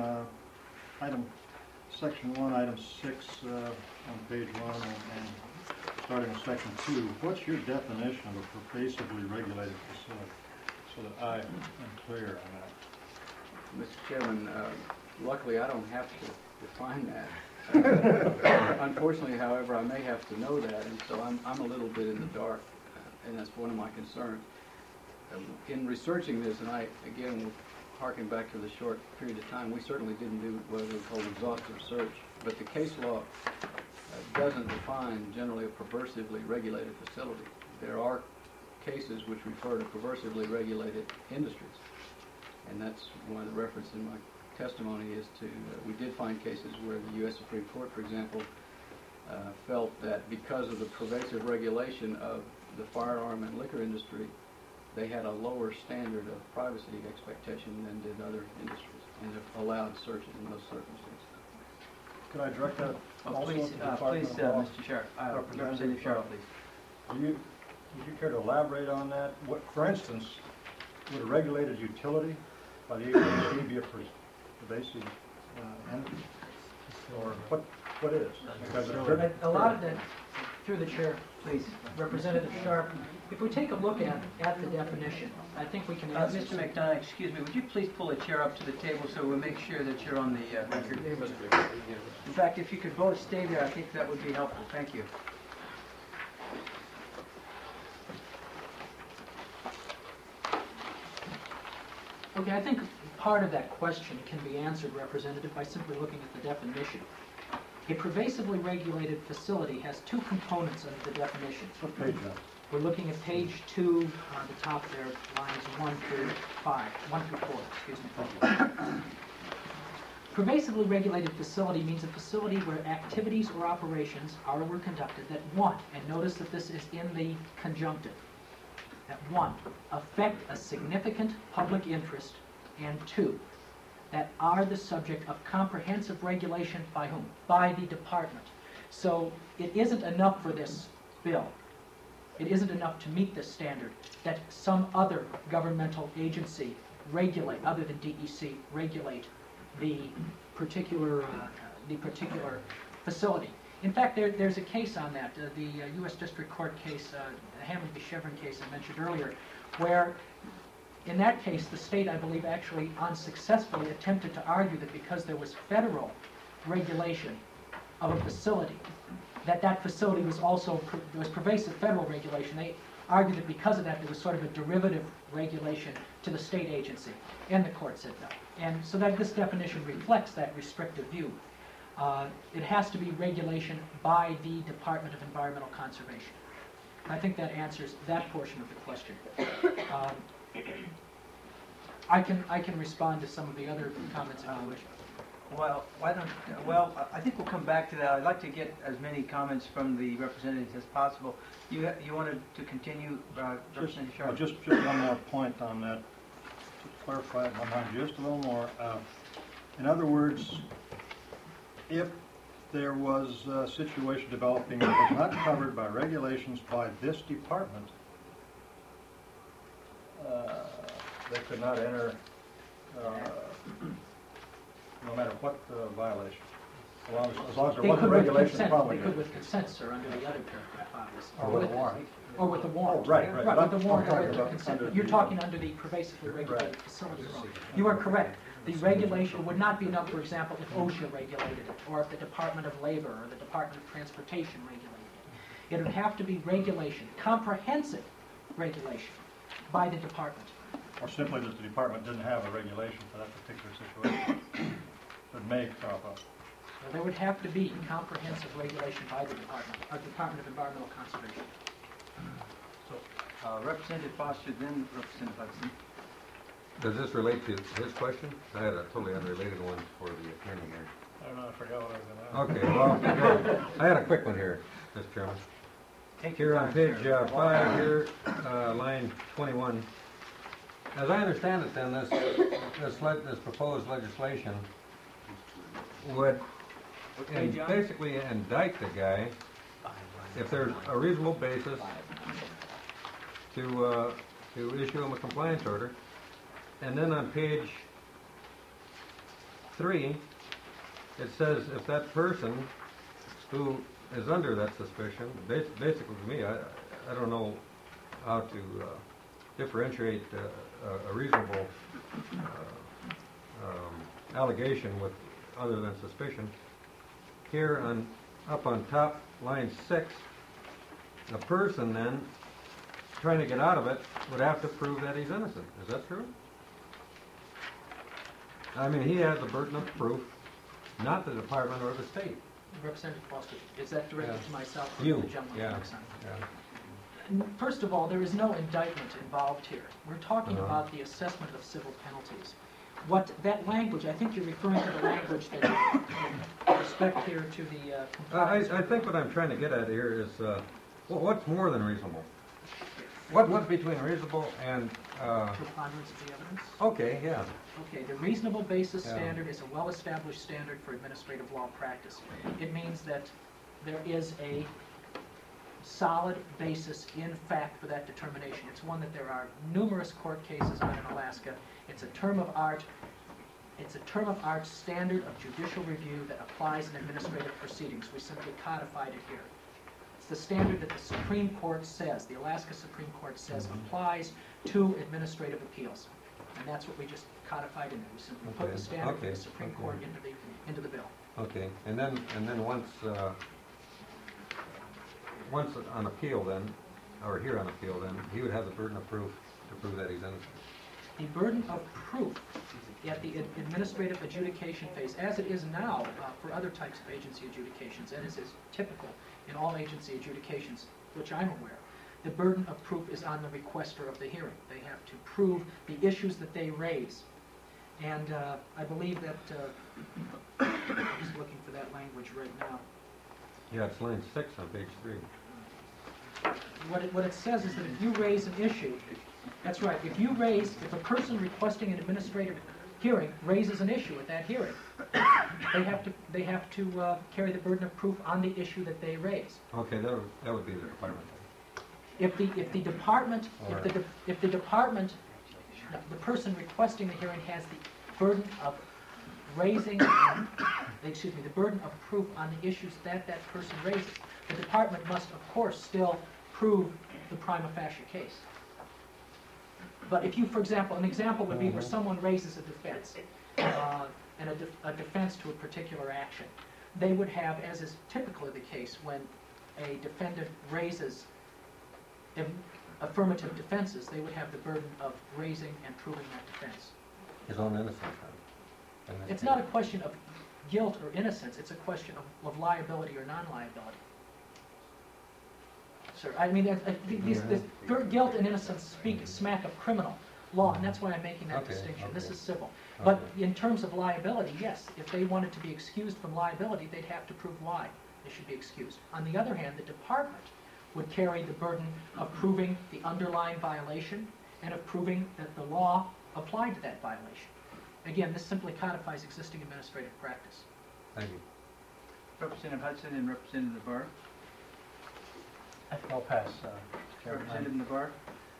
Section 1, Item 6 on page 1 and starting with Section 2, what's your definition of a pervasively regulated facility, so that I am clear on that? Mr. Chairman, luckily I don't have to define that. Unfortunately, however, I may have to know that, and so I'm a little bit in the dark, and that's one of my concerns. In researching this, and I, again, will harken back to the short period of time, we certainly didn't do what we call exhaustive search, but the case law doesn't define generally a perversively regulated facility. There are cases which refer to perversively regulated industries, and that's one of the references in my testimony is to, we did find cases where the U.S. Supreme Court, for example, felt that because of the pervasive regulation of the firearm and liquor industry, they had a lower standard of privacy expectation than did other industries, and have allowed searches in those circumstances. Could I direct that also Please, to the Department of Law? Mr. Sharp. Representative Sharp, please. Would you care to elaborate on that? What, for instance, would a regulated utility by the APC be a pervasive entity? Or what is? Because A lot of that, through the chair, please, Representative Sharp, if we take a look at the definition, I think we can answer. Mr. McDonough, excuse me, would you please pull a chair up to the table so we'll make sure that you're on the record? In fact, if you could both stay there, I think that would be helpful. Thank you. Okay, I think part of that question can be answered, Representative, by simply looking at the definition. A pervasively regulated facility has two components under the definition. What page is that? We're looking at page 2 on the top there, lines 1 through 4, excuse me. Pervasively regulated facility means a facility where activities or operations are or were conducted that, one, and notice that this is in the conjunctive, that one, affect a significant public interest, and two, that are the subject of comprehensive regulation by whom? By the department. So it isn't enough for this bill. It isn't enough to meet this standard that some other governmental agency regulate, other than DEC, regulate the particular facility. In fact, there's a case on that, the U.S. District Court case, the Hammond v. Chevron case I mentioned earlier, where in that case the state, I believe, actually unsuccessfully attempted to argue that because there was federal regulation of a facility, that facility was also was pervasive federal regulation. They argued that because of that there was sort of a derivative regulation to the state agency, and the court said no. And so that this definition reflects that restrictive view. It has to be regulation by the Department of Environmental Conservation. I think that answers that portion of the question. I can respond to some of the other comments if you wish. Well, I think we'll come back to that. I'd like to get as many comments from the representatives as possible. You wanted to continue, Representative Sharp? Just one more point on that, to clarify it in my mind just a little more. In other words, if there was a situation developing that was not covered by regulations by this department, they could not enter no matter what violation. As long as there wasn't regulation They promulgated. could with consent, sir, under the other paragraph on this. Or with a warrant. Or with a warrant. Oh, right. With the warrant I'm or talking with about consent. under But you're the- talking under the pervasively regulated facility law. You are correct. The regulation would not be enough, for example, if OSHA regulated it, or if the Department of Labor or the Department of Transportation regulated it. It would have to be regulation, comprehensive regulation by the department. Or simply that the department didn't have a regulation for that particular situation that may crop up. Well, there would have to be comprehensive regulation by the Department of Environmental Conservation. Representative Foster, then Representative Hudson. Does this relate to his question? I had a totally unrelated one for the attorney here. I don't know, I forgot what I was going to ask. Okay, well, good. I had a quick one here, Mr. Chairman. Take your Here on time, page sir. 5 here, line 21. As I understand it then, this proposed legislation would page, John? basically indict the guy if there's a reasonable basis to issue him a compliance order. And then on page 3, it says if that person who is under that suspicion, basically to me, I don't know how to differentiate a reasonable allegation with other than suspicion. Here up on top, line 6, the person then trying to get out of it would have to prove that he's innocent. Is that true? I mean, he has the burden of proof, not the department or the state. Representative Foster, is that directed Yeah. to myself or You, to the gentleman yeah. next time? Yeah. First of all, there is no indictment involved here. We're talking Uh-huh. about the assessment of civil penalties. What that language, I think you're referring to the language that in respect here to the compliance. I think what I'm trying to get at here is what's more than reasonable? What's between reasonable and... Preponderance of the evidence? Okay, yeah. Okay, the reasonable basis Yeah. standard is a well-established standard for administrative law practice. It means that there is a solid basis in fact for that determination. It's one that there are numerous court cases on in Alaska. It's a term of art. It's a term of art standard of judicial review that applies in administrative proceedings. We simply codified it here. It's the standard that the Supreme Court says, the Alaska Supreme Court says, applies to administrative appeals. And that's what we just codified in there. We simply put Okay, the standard of okay, the Supreme okay. Court into the bill. Okay, and then once on appeal then, or here on appeal then, he would have the burden of proof to prove that he's innocent. the burden of proof at the administrative adjudication phase, as it is now for other types of agency adjudications, and as is typical in all agency adjudications, which I'm aware, the burden of proof is on the requester of the hearing. They have to prove the issues that they raise. And I believe that, I'm just looking for that language right now. Yeah, it's line 6 on page 3. What it says is that if you raise an issue, that's right, if a person requesting an administrative hearing raises an issue at that hearing, they have to carry the burden of proof on the issue that they raise. Okay, that would be the department. If the department, the person requesting the hearing has the burden of raising, the burden of proof on the issues that person raises, the department must, of course, still prove the prima facie case. But if you, for example, an example would be where someone raises a defense, and a defense to a particular action. They would have, as is typically the case when a defendant raises affirmative defenses, they would have the burden of raising and proving that defense. His own innocence. It's not a question of guilt or innocence, it's a question of liability or non-liability. Sir, I mean, this guilt and innocence smack of criminal law, and that's why I'm making that distinction. Okay. This is civil. But in terms of liability, yes, if they wanted to be excused from liability, they'd have to prove why they should be excused. On the other hand, the department would carry the burden of proving the underlying violation and of proving that the law applied to that violation. Again, this simply codifies existing administrative practice. Thank you. Representative Hudson and Representative Navarre. I think I'll pass, Chairman. Representative Navarre.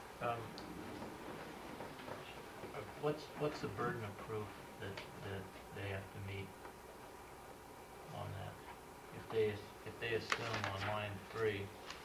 What's the burden of proof that they have to meet on that? If they assume on line 3,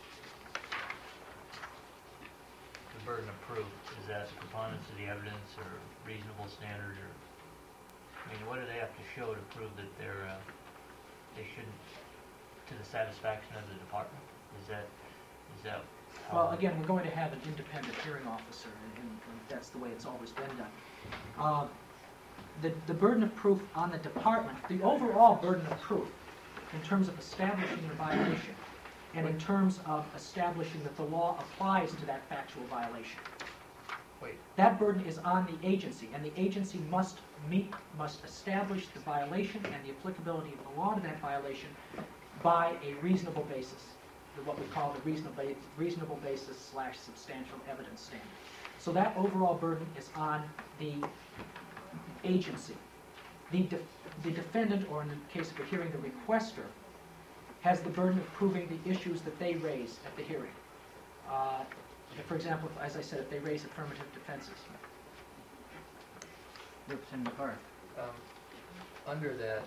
the burden of proof, is that preponderance of the evidence or reasonable standard, or I mean, what do they have to show to prove that they shouldn't, to the satisfaction of the department? Is that how? Well, again, we're going to have an independent hearing officer, and that's the way it's always been done. The burden of proof on the department, the overall burden of proof in terms of establishing the violation and in terms of establishing that the law applies to that factual violation. That burden is on the agency, and the agency must establish the violation and the applicability of the law to that violation by a reasonable basis, what we call the reasonable basis / substantial evidence standard. So that overall burden is on the agency. The defendant, or in the case of a hearing, the requester, has the burden of proving the issues that they raise at the hearing. For example, as I said, if they raise affirmative defenses. Representative Navarre. Under that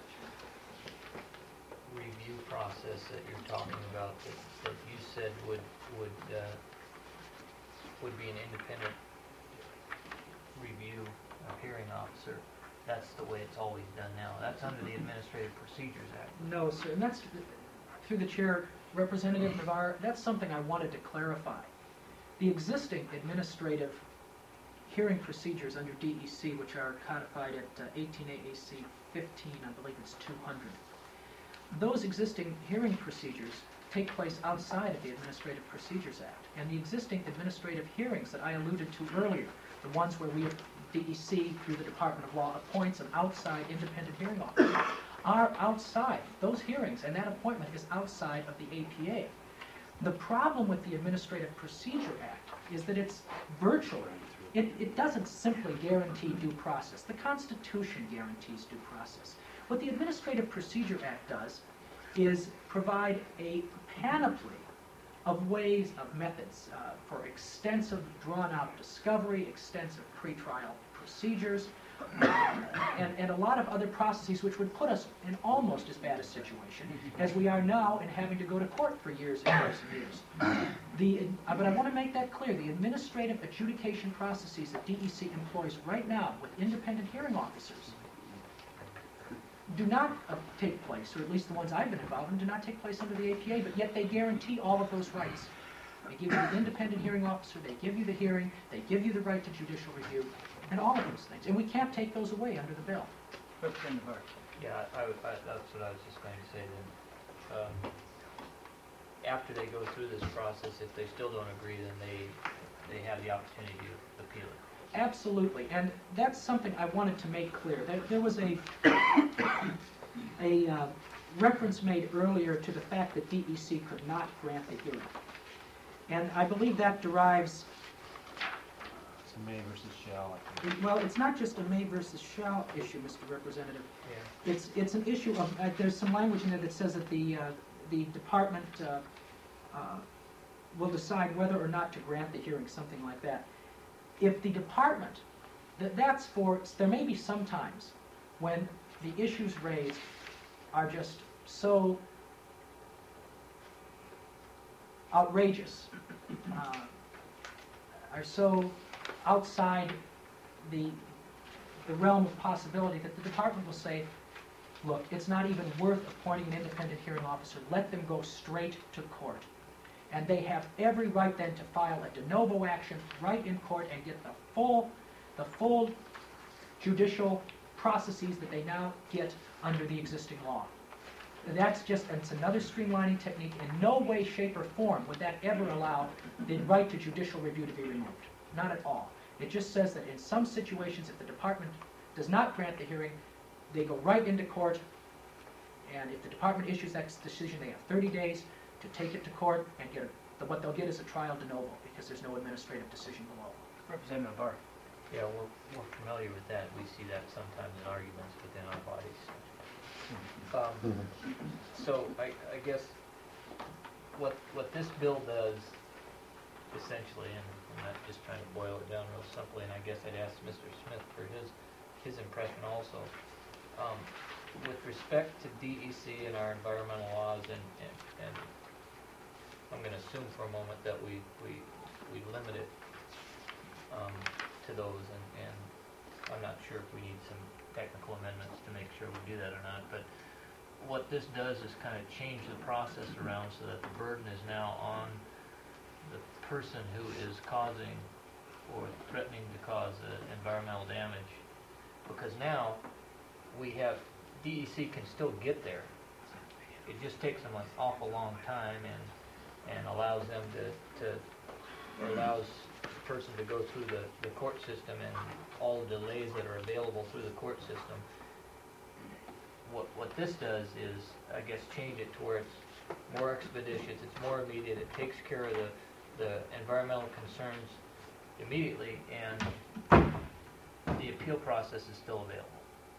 review process that you're talking about, that you said would be an independent review hearing officer, that's the way it's always done now. That's under the Administrative Procedures Act. No, sir, and that's, through the chair, Representative Navarre, that's something I wanted to clarify. The existing administrative hearing procedures under DEC, which are codified at 18 AAC 15, I believe it's 200, those existing hearing procedures take place outside of the Administrative Procedures Act. And the existing administrative hearings that I alluded to earlier, the ones where DEC, through the Department of Law, appoints an outside independent hearing officer, are outside. Those hearings and that appointment is outside of the APA. The problem with the Administrative Procedure Act is that it's virtually, it doesn't simply guarantee due process. The Constitution guarantees due process. What the Administrative Procedure Act does is provide a panoply of ways, of methods for extensive drawn-out discovery, extensive pretrial procedures, and a lot of other processes which would put us in almost as bad a situation as we are now in having to go to court for years and years and years. But I want to make that clear. The administrative adjudication processes that DEC employs right now with independent hearing officers do not take place, or at least the ones I've been involved in, do not take place under the APA, but yet they guarantee all of those rights. They give you the independent hearing officer, they give you the hearing, they give you the right to judicial review. and all of those things. And we can't take those away under the bill. Representative Bart. Yeah, that's what I was just going to say then. After they go through this process, if they still don't agree, then they have the opportunity to appeal it. Absolutely, and that's something I wanted to make clear. There was a reference made earlier to the fact that DEC could not grant the hearing. And I believe that derives, It's a may versus shall, I think. well, it's not just a may versus shall issue, Mr. Representative. Yeah. It's an issue of, there's some language in there that says that the department will decide whether or not to grant the hearing, something like that. If the department, that's for, there may be some times when the issues raised are just so outrageous, are so outside the realm of possibility that the department will say, look, it's not even worth appointing an independent hearing officer. Let them go straight to court. And they have every right then to file a de novo action right in court and get the full judicial processes that they now get under the existing law. That's just, it's another streamlining technique. In no way, shape, or form would that ever allow the right to judicial review to be removed. Not at all. It just says that in some situations, if the department does not grant the hearing, they go right into court, and if the department issues that decision, they have 30 days to take it to court and get it. What they'll get is a trial de novo, because there's no administrative decision below. Representative Bart. Yeah, we're familiar with that. We see that sometimes in arguments within our bodies. So I guess what this bill does, essentially, and I'm not just trying to boil it down real simply, and I guess I'd ask Mr. Smith for his impression also. With respect to DEC and our environmental laws, and I'm going to assume for a moment that we limit it to those, and I'm not sure if we need some technical amendments to make sure we do that or not, but what this does is kind of change the process around so that the burden is now on the person who is causing or threatening to cause environmental damage, because now we have, DEC can still get there. It just takes them an awful long time and allows them allows the person to go through the court system and all the delays that are available through the court system. What this does is, I guess, change it to where it's more expeditious, it's more immediate, it takes care of the environmental concerns immediately, and the appeal process is still available.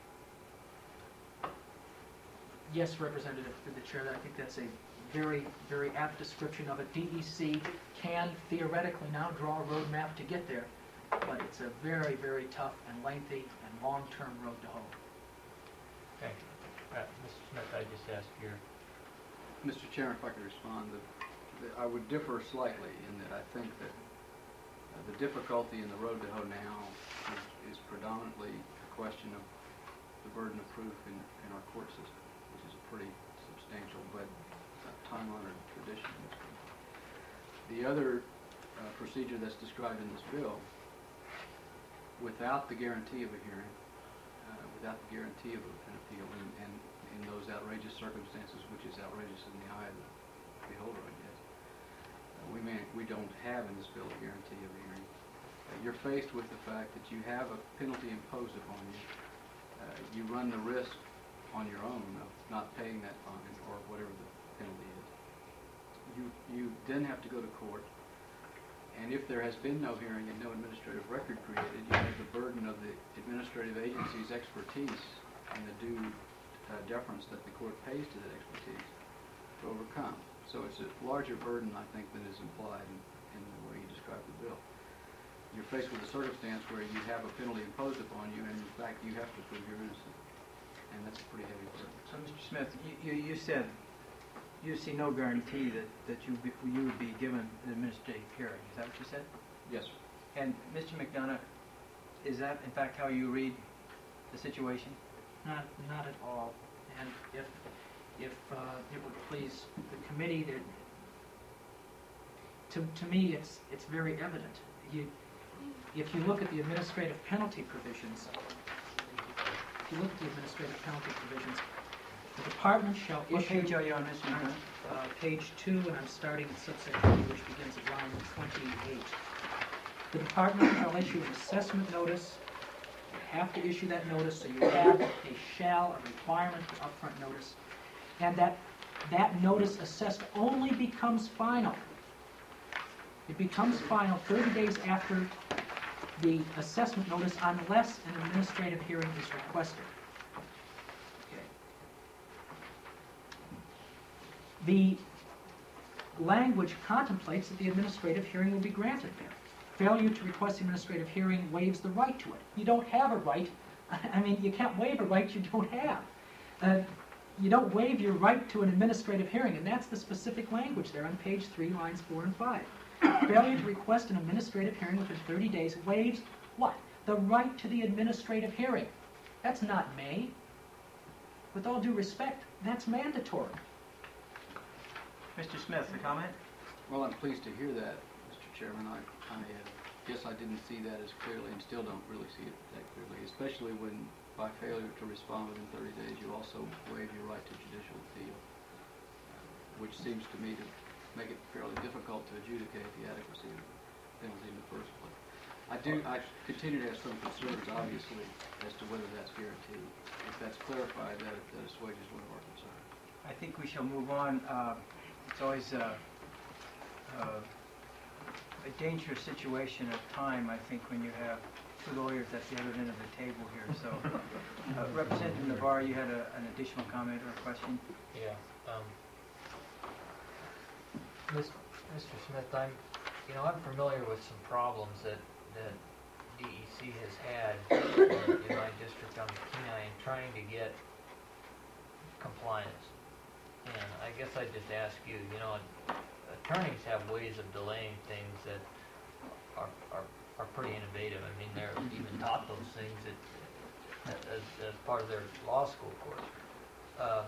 Yes, Representative, through the chair, I think that's a very, very apt description of it. DEC can theoretically now draw a roadmap to get there, but it's a very, very tough and lengthy and long-term road to hoe. Thank you. Mr. Smith, I just asked your... Mr. Chairman, if I could respond, I would differ slightly in that I think that the difficulty in the road to hoe now is predominantly a question of the burden of proof in our court system, which is a pretty substantial but time-honored tradition. The other procedure that's described in this bill, without the guarantee of a hearing, without the guarantee of an appeal, and in those outrageous circumstances, which is outrageous in the eye of the beholder, I guess, we don't have in this bill a guarantee of a hearing. You're faced with the fact that you have a penalty imposed upon you. You run the risk on your own of not paying that fine or whatever the penalty is. You then have to go to court, and if there has been no hearing and no administrative record created, you have the burden of the administrative agency's expertise and the due deference that the court pays to that expertise to overcome. So it's a larger burden, I think, than is implied in the way you describe the bill. You're faced with a circumstance where you have a penalty imposed upon you, and in fact you have to prove you're innocent. And that's a pretty heavy burden. So, Mr. Smith, you said you see no guarantee that you would be given an administrative hearing. Is that what you said? Yes, sir. And Mr. McDonough, is that in fact how you read the situation? Not at all. And if it would please the committee, to me it's very evident. if you look at the administrative penalty provisions, the department shall issue... What page are you on, Mr. Ernest? Page 2, and I'm starting at subsection D, which begins at line 28. The department shall issue an assessment notice. You have to issue that notice, so you have a shall, a requirement for upfront notice, and that notice assessed only becomes final. It becomes final 30 days after the assessment notice unless an administrative hearing is requested. Okay. The language contemplates that the administrative hearing will be granted there. Failure to request the administrative hearing waives the right to it. You don't have a right. I mean, you can't waive a right you don't have. You don't waive your right to an administrative hearing, and that's the specific language there on page 3, lines 4 and 5. Failure to request an administrative hearing within 30 days waives what? The right to the administrative hearing. That's not may. With all due respect, that's mandatory. Mr. Smith, a comment? Well, I'm pleased to hear that, Mr. Chairman. I guess I didn't see that as clearly and still don't really see it that clearly, especially when by failure to respond within 30 days you also waive your right to judicial appeal, which seems to me to make it fairly difficult to adjudicate the adequacy of the penalty in the first place. I continue to have some concerns, obviously, as to whether that's guaranteed. If that's clarified, that assuages one of our concerns. I think we shall move on. It's always a dangerous situation at time, I think, when you have two lawyers at the other end of the table here. So, Representative Navarre, you had an additional comment or a question? Yeah. Mr. Smith, I'm familiar with some problems that DEC has had in my district on the Kenai in trying to get compliance. And I guess I'd just ask you, attorneys have ways of delaying things that are pretty innovative. I mean, they're even taught those things as part of their law school course.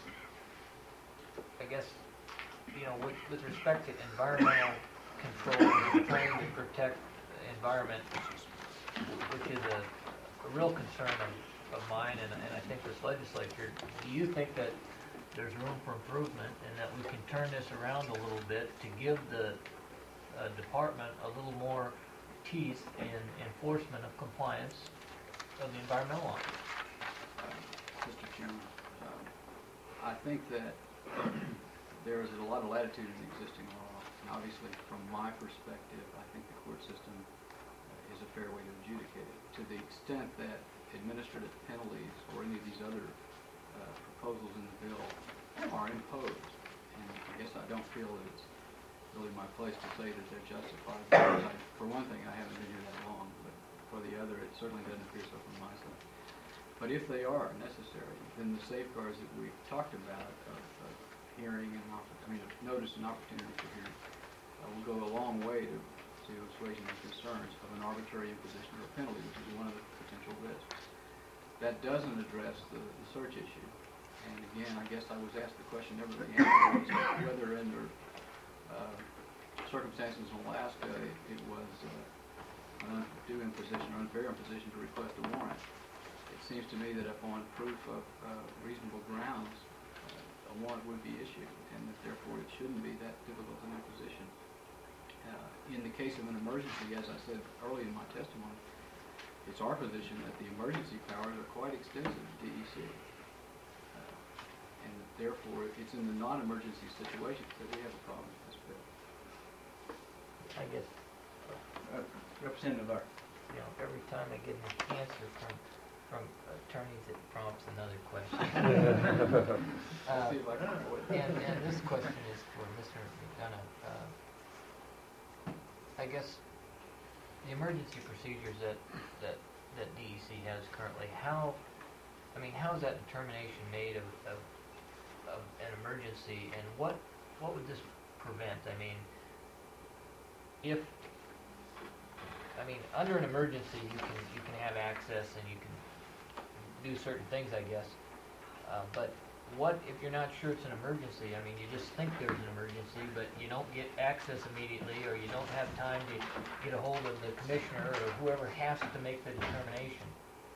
I guess, with respect to environmental control and trying to protect the environment, which is a real concern of mine and I think this legislature, do you think that there's room for improvement and that we can turn this around a little bit to give the department a little more teeth in enforcement of compliance of the environmental law? Mr. Chairman, I think that there is a lot of latitude in the existing law, and obviously from my perspective, I think the court system is a fair way to adjudicate it. To the extent that administrative penalties or any of these other proposals in the bill are imposed, and I guess I don't feel that it's really my place to say that they're justified, because for one thing, I haven't been here that long, but for the other, it certainly doesn't appear so from my side. But if they are necessary, then the safeguards that we've talked about of hearing and notice and opportunity for hearing will go a long way to assuaging the concerns of an arbitrary imposition or a penalty, which is one of the potential risks. That doesn't address the search issue. And again, I guess I was asked the question never really answered, whether under circumstances in Alaska it was an undue imposition or unfair imposition to request a warrant. It seems to me that upon proof of reasonable grounds, a warrant would be issued, and that therefore it shouldn't be that difficult an imposition. In the case of an emergency, as I said early in my testimony, it's our position that the emergency powers are quite extensive at DEC. And that therefore, it's in the non-emergency situations that we have a problem with this bill. I guess, Representative Navarre. Every time I get an answer from attorneys, it prompts another question. And this question is for Mr. McDonough. I guess the emergency procedures that DEC has currently, how is that determination made of an emergency, and what would this prevent? Under an emergency, you can have access and you can do certain things, I guess. But what if you're not sure it's an emergency? I mean, you just think there's an emergency, but you don't get access immediately, or you don't have time to get a hold of the commissioner or whoever has to make the determination.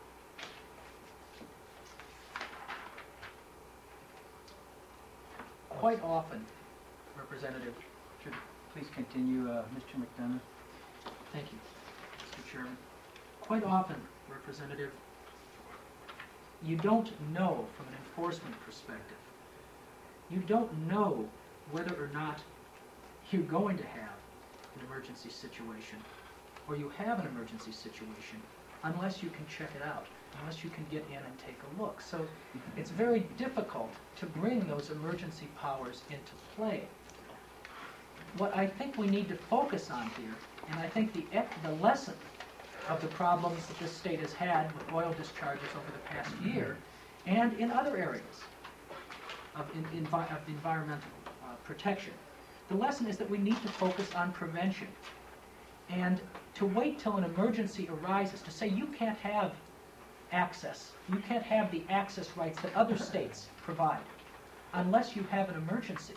Quite often, Representative, Please continue, Mr. McDonough. thank you, Mr. Chairman. Quite often, Representative, you don't know from an enforcement perspective. You don't know whether or not you're going to have an emergency situation, or you have an emergency situation, unless you can check it out, unless you can get in and take a look. So it's very difficult to bring those emergency powers into play. What I think we need to focus on here, and I think the lesson of the problems that this state has had with oil discharges over the past year, and in other areas of environmental protection, the lesson is that we need to focus on prevention. And to wait till an emergency arises, to say you can't have access, you can't have the access rights that other states provide unless you have an emergency,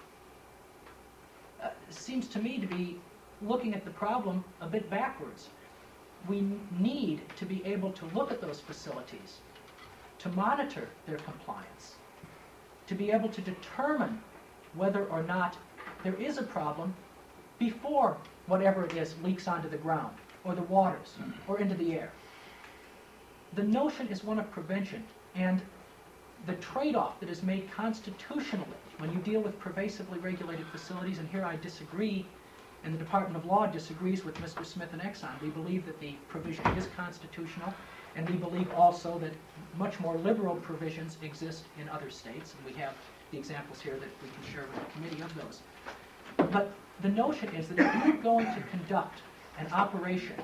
seems to me to be looking at the problem a bit backwards. We need to be able to look at those facilities, to monitor their compliance, to be able to determine whether or not there is a problem before whatever it is leaks onto the ground, or the waters, or into the air. The notion is one of prevention, and the trade-off that is made constitutionally when you deal with pervasively regulated facilities, and here I disagree, and the Department of Law disagrees with Mr. Smith and Exxon. We believe that the provision is constitutional, and we believe also that much more liberal provisions exist in other states, and we have the examples here that we can share with the committee of those. But the notion is that if you're going to conduct an operation,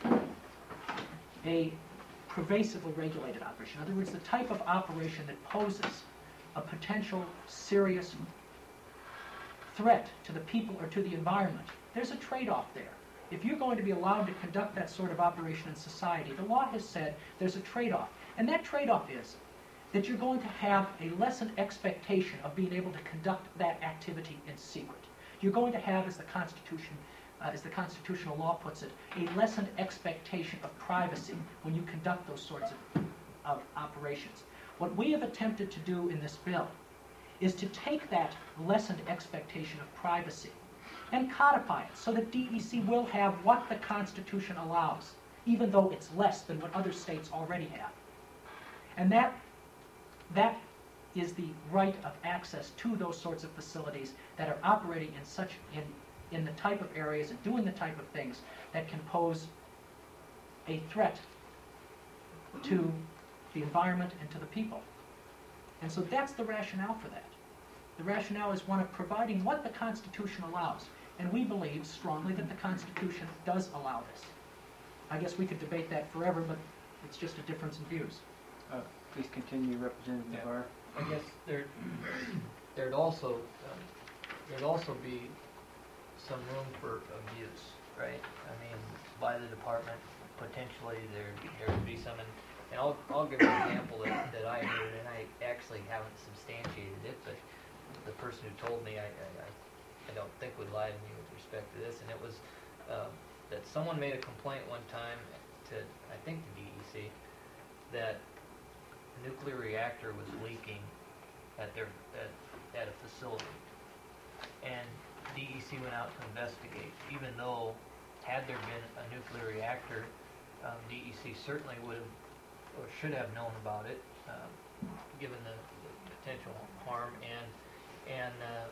a pervasively regulated operation, in other words, the type of operation that poses a potential serious threat to the people or to the environment, there's a trade-off there. If you're going to be allowed to conduct that sort of operation in society, the law has said there's a trade-off. And that trade-off is that you're going to have a lessened expectation of being able to conduct that activity in secret. You're going to have, as the constitutional law puts it, a lessened expectation of privacy when you conduct those sorts of operations. What we have attempted to do in this bill is to take that lessened expectation of privacy and codify it so that DEC will have what the Constitution allows, even though it's less than what other states already have. And that is the right of access to those sorts of facilities that are operating in the type of areas and doing the type of things that can pose a threat to the environment and to the people. And so that's the rationale for that. The rationale is one of providing what the Constitution allows. And we believe strongly that the Constitution does allow this. I guess we could debate that forever, but it's just a difference in views. Please continue, Representative Navarre. I guess there'd also be some room for abuse, right? I mean, by the department, potentially there would be some, and I'll give you an example that I heard, and I actually haven't substantiated it, but the person who told me I don't think would lie to me with respect to this, and it was that someone made a complaint one time to, I think, the DEC, that a nuclear reactor was leaking at a facility, and DEC went out to investigate. Even though, had there been a nuclear reactor, DEC certainly would have or should have known about it, given the potential harm, and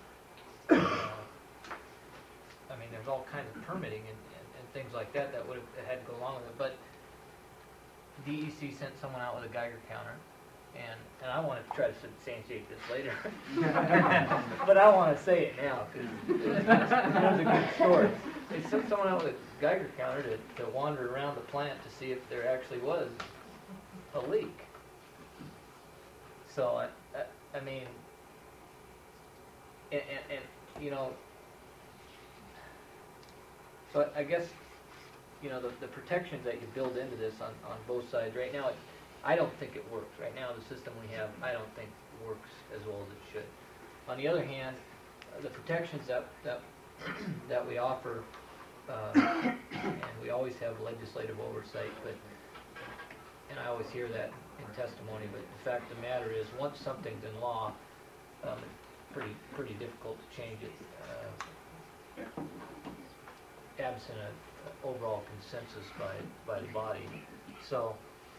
I mean, there's all kinds of permitting and things like that would have had to go along with it. But DEC sent someone out with a Geiger counter, and I want to try to substantiate this later, but I want to say it now because it was a good story. They sent someone out with a Geiger counter to wander around the plant to see if there actually was a leak. So I mean, and you know, so I guess, you know, the protections that you build into this on both sides right now, I don't think it works. Right now, the system we have, I don't think works as well as it should. On the other hand, the protections that we offer, and we always have legislative oversight, and I always hear that in testimony, but the fact of the matter is, once something's in law, pretty difficult to change it, absent an overall consensus by the body. So,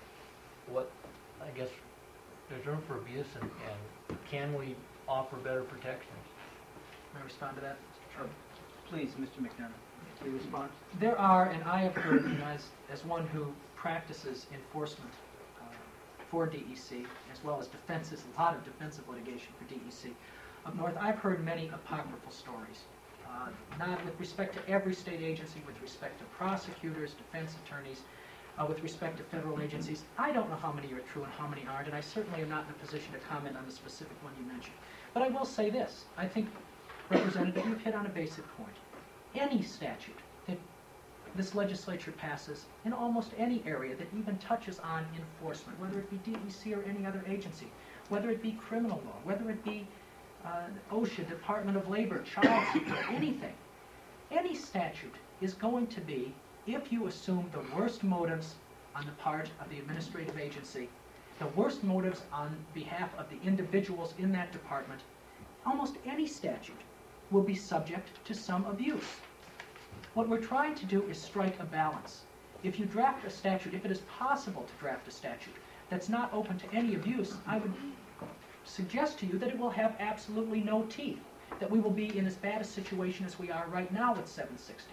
I guess, there's room for abuse, and can we offer better protections? May I respond to that? Sure. Please, Mr. McDermott. Will you respond? There are, and I have heard, and as one who practices enforcement for DEC, as well as defenses, a lot of defensive litigation for DEC up north, I've heard many apocryphal stories. Not with respect to every state agency, with respect to prosecutors, defense attorneys, with respect to federal agencies. I don't know how many are true and how many aren't, and I certainly am not in a position to comment on the specific one you mentioned. But I will say this. I think, Representative, you've hit on a basic point. Any statute that this legislature passes in almost any area that even touches on enforcement, whether it be DEC or any other agency, whether it be criminal law, whether it be OSHA, Department of Labor, child support, anything, any statute is going to be, if you assume the worst motives on the part of the administrative agency, the worst motives on behalf of the individuals in that department, almost any statute will be subject to some abuse. What we're trying to do is strike a balance. If you draft a statute, if it is possible to draft a statute that's not open to any abuse, I would suggest to you that it will have absolutely no teeth, that we will be in as bad a situation as we are right now with 760.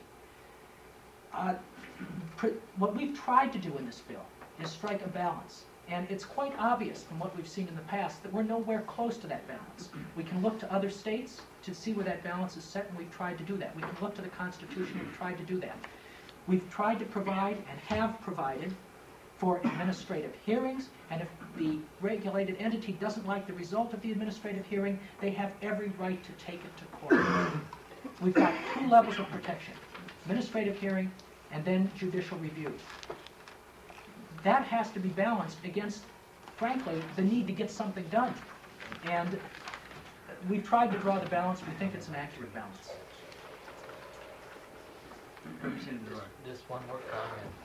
What we've tried to do in this bill is strike a balance. And it's quite obvious from what we've seen in the past that we're nowhere close to that balance. We can look to other states to see where that balance is set, and we've tried to do that. We can look to the Constitution, and we've tried to do that. We've tried to provide and have provided for administrative hearings, and if the regulated entity doesn't like the result of the administrative hearing, they have every right to take it to court. We've got 2 levels of protection: administrative hearing and then judicial review. That has to be balanced against, frankly, the need to get something done. And we've tried to draw the balance. We think it's an accurate balance. Just one more comment.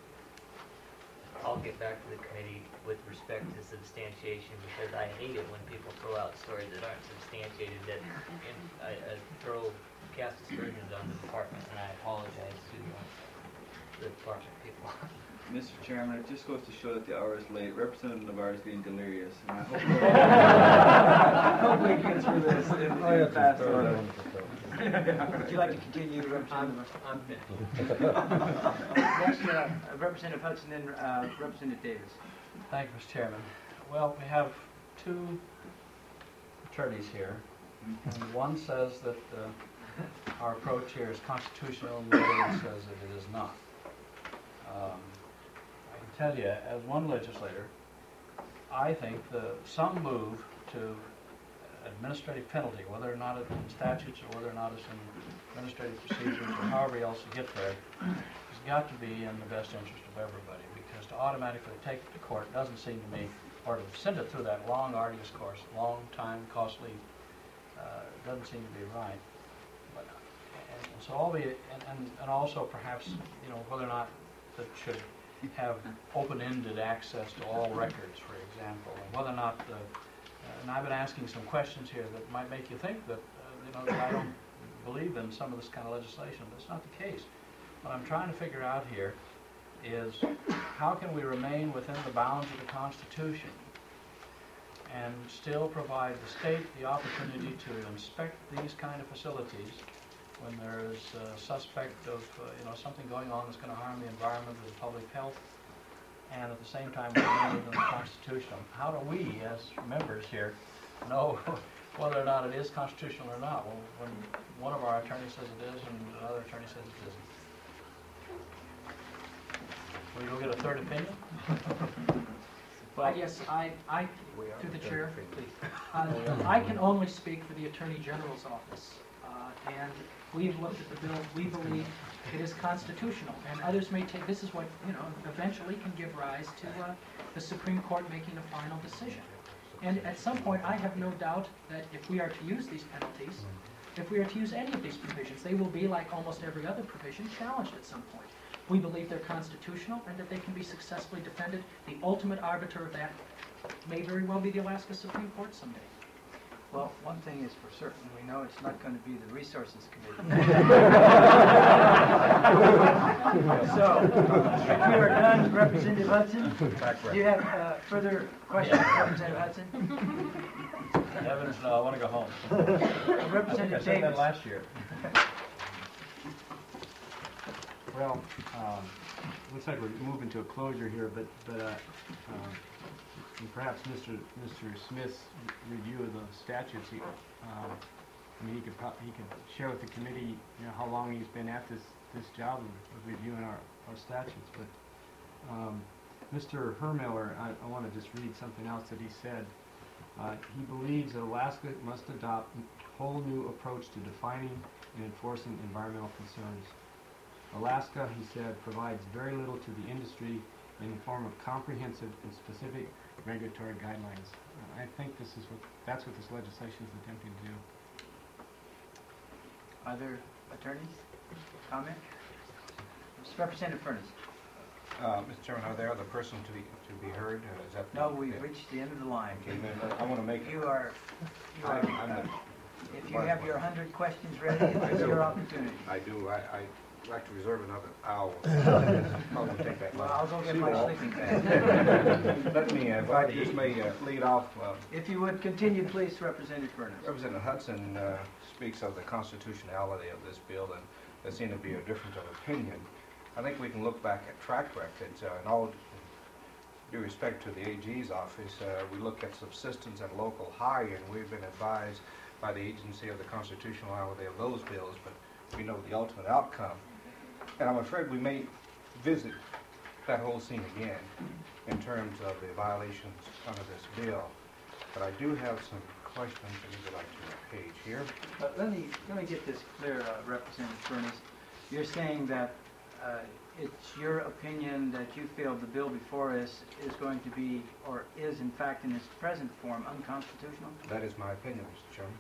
I'll get back to the committee with respect to substantiation, because I hate it when people throw out stories that aren't substantiated, that I cast aspersions on the department, and I apologize to the department people. Mr. Chairman, it just goes to show that the hour is late. Representative Navarre is getting delirious, and I hope we get through this in fast order. Would you like to continue, Representative? I'm finished. Next, Representative Hudson, then Representative Davis. Thank you, Mr. Chairman. Well, we have 2 attorneys here, and one says that our approach here is constitutional, and the other one says that it is not. I can tell you, as one legislator, I think some move to administrative penalty, whether or not it's in statutes or whether or not it's in administrative procedures or however else you get there, has got to be in the best interest of everybody, because to automatically take it to court doesn't seem to me, or to send it through that long, arduous course, long time, costly, doesn't seem to be right. But, and so all the, and also perhaps, whether or not that should have open-ended access to all records, for example, and whether or not and I've been asking some questions here that might make you think that, that I don't believe in some of this kind of legislation, but it's not the case. What I'm trying to figure out here is how can we remain within the bounds of the Constitution and still provide the state the opportunity to inspect these kind of facilities when there is a suspect of something going on that's going to harm the environment or the public health, and at the same time remain within the Constitution. How do we, as members here, know whether or not it is constitutional or not? Well, when one of our attorneys says it is and another attorney says it isn't. Will you go get a third opinion? Yes, I through the chair, I can only speak for the Attorney General's office. And we've looked at the bill. We believe it is constitutional, and others may take. This is what eventually can give rise to the Supreme Court making a final decision. And at some point, I have no doubt that if we are to use these penalties, if we are to use any of these provisions, they will be, like almost every other provision, challenged at some point. We believe they're constitutional and that they can be successfully defended. The ultimate arbiter of that may very well be the Alaska Supreme Court someday. Well, one thing is for certain, we know it's not going to be the Resources Committee. So, if we are done, Representative Hudson, do you have further questions, Representative Hudson? Evidence, no, I want to go home. Representative I said that Davis. last year. Well, looks like we're moving to a closure here, but and perhaps Mr. Smith's review of the statutes, I mean, he could share with the committee, you know, how long he's been at this job of reviewing our statutes. But Mr. Hermiller, I want to just read something else that he said. He believes that Alaska must adopt a whole new approach to defining and enforcing environmental concerns. Alaska, he said, provides very little to the industry in the form of comprehensive and specific regulatory guidelines. I think that's what this legislation is attempting to do. Other attorneys? Comment? Representative Furness. Mr. Chairman, are there other persons to be heard? Is that No, we've reached the end of the line. Okay, then I want to make. You are if you have your 100 questions ready, it's your opportunity. I do. I'd like to reserve another hour. Probably take that long. Well, I'll go get my sleeping bag. Let me, if I just may lead off. If you would continue, please, Representative Furness. Representative Hudson speaks of the constitutionality of this bill, and there seems to be a difference of opinion. I think we can look back at track records. In all due respect to the AG's office, we look at subsistence and local high, and we've been advised by the agency of the constitutionality of those bills, but we know the ultimate outcome. And I'm afraid we may visit that whole scene again in terms of the violations under this bill. But I do have some questions that we would like to page here. Let me get this clear, Representative Furness. You're saying that it's your opinion that you feel the bill before us is going to be, or is in fact in its present form, unconstitutional? That is my opinion, Mr. Chairman.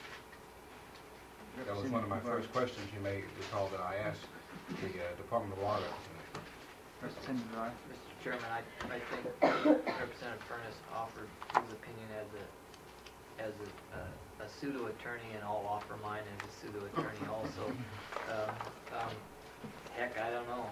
That was one of my first questions you may recall that I asked the Department of Law representative. Representative Rye. Mr. Chairman, I think Representative Furness offered his opinion as a pseudo-attorney, and I'll offer mine as a pseudo-attorney also. Heck, I don't know.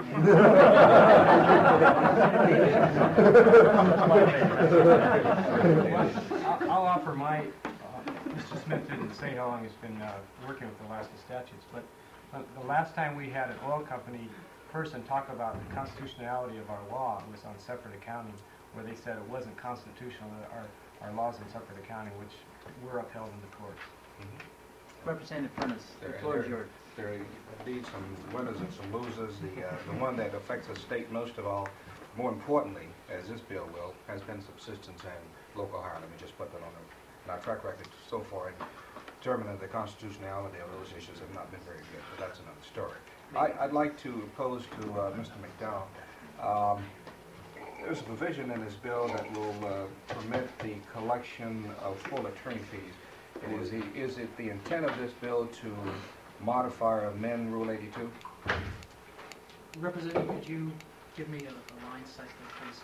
I'll offer my. Mr. Smith didn't say how long he's been working with the Alaska statutes, but the last time we had an oil company person talk about the constitutionality of our law was on separate accounting, where they said it wasn't constitutional, that our laws in separate accounting, which were upheld in the courts. Representative Furness, the floor is yours. There are indeed some winners and some losers. The one that affects the state most of all, more importantly, as this bill will, has been subsistence and local hire. Let me just put that on our track record so far in determining the constitutionality of those issues have not been very good, but that's another story. I'd like to pose to Mr. McDowell. There's a provision in this bill that will permit the collection of full attorney fees. Is it the intent of this bill to modify or amend Rule 82? Representative, could you give me a line cycle, please?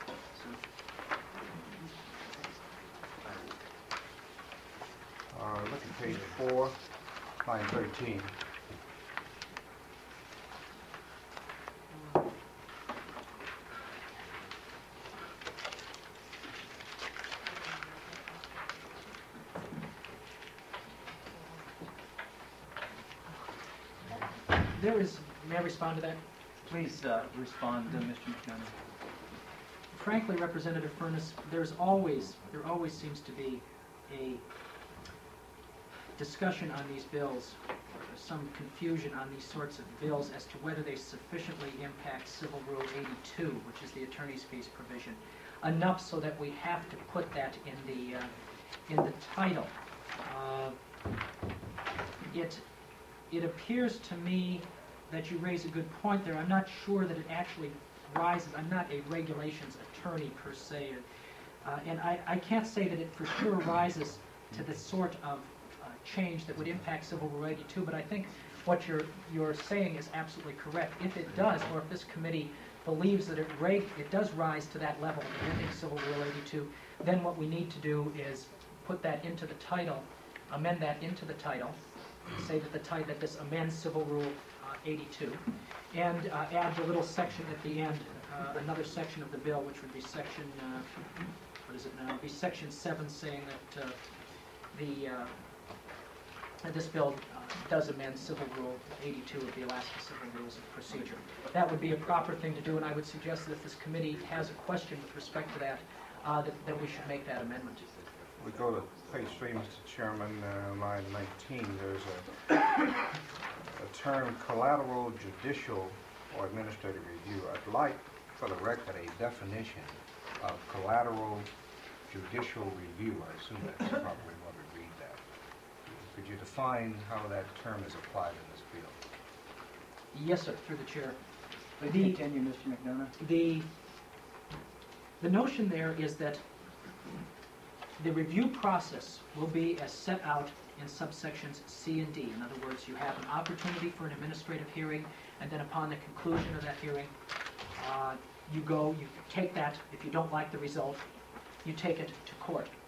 Look at page 4, line 13. May I respond to that? Please respond to Mr. McDonough. Frankly, Representative Furness, there always seems to be a discussion on these bills, or some confusion on these sorts of bills as to whether they sufficiently impact Civil Rule 82, which is the attorney's fees provision, enough so that we have to put that in the title. It appears to me that you raise a good point there. I'm not sure that it actually rises. I'm not a regulations attorney per se. And I can't say that it for sure rises to the sort of change that would impact Civil Rule 82, but I think what you're saying is absolutely correct. If it does, or if this committee believes that it does rise to that level of amending Civil Rule 82, then what we need to do is put that into the title, amend that into the title, say that that this amends Civil Rule 82, and add the little section at the end, another section of the bill, which would be section, what is it now? It would be section 7, saying that this bill does amend Civil Rule 82 of the Alaska Civil Rules of Procedure. That would be a proper thing to do, and I would suggest that if this committee has a question with respect to that, that we should make that amendment. We go to page 3, Mr. Chairman, line 19. There's a term, collateral judicial or administrative review. I'd like, for the record, a definition of collateral judicial review. I assume that's probably what we read that. Could you define how that term is applied in this bill? Yes, sir, through the chair. Please continue, Mr. McDonough. The notion there is that the review process will be as set out in subsections C and D. In other words, you have an opportunity for an administrative hearing, and then upon the conclusion of that hearing, you take that. If you don't like the result, you take it to court.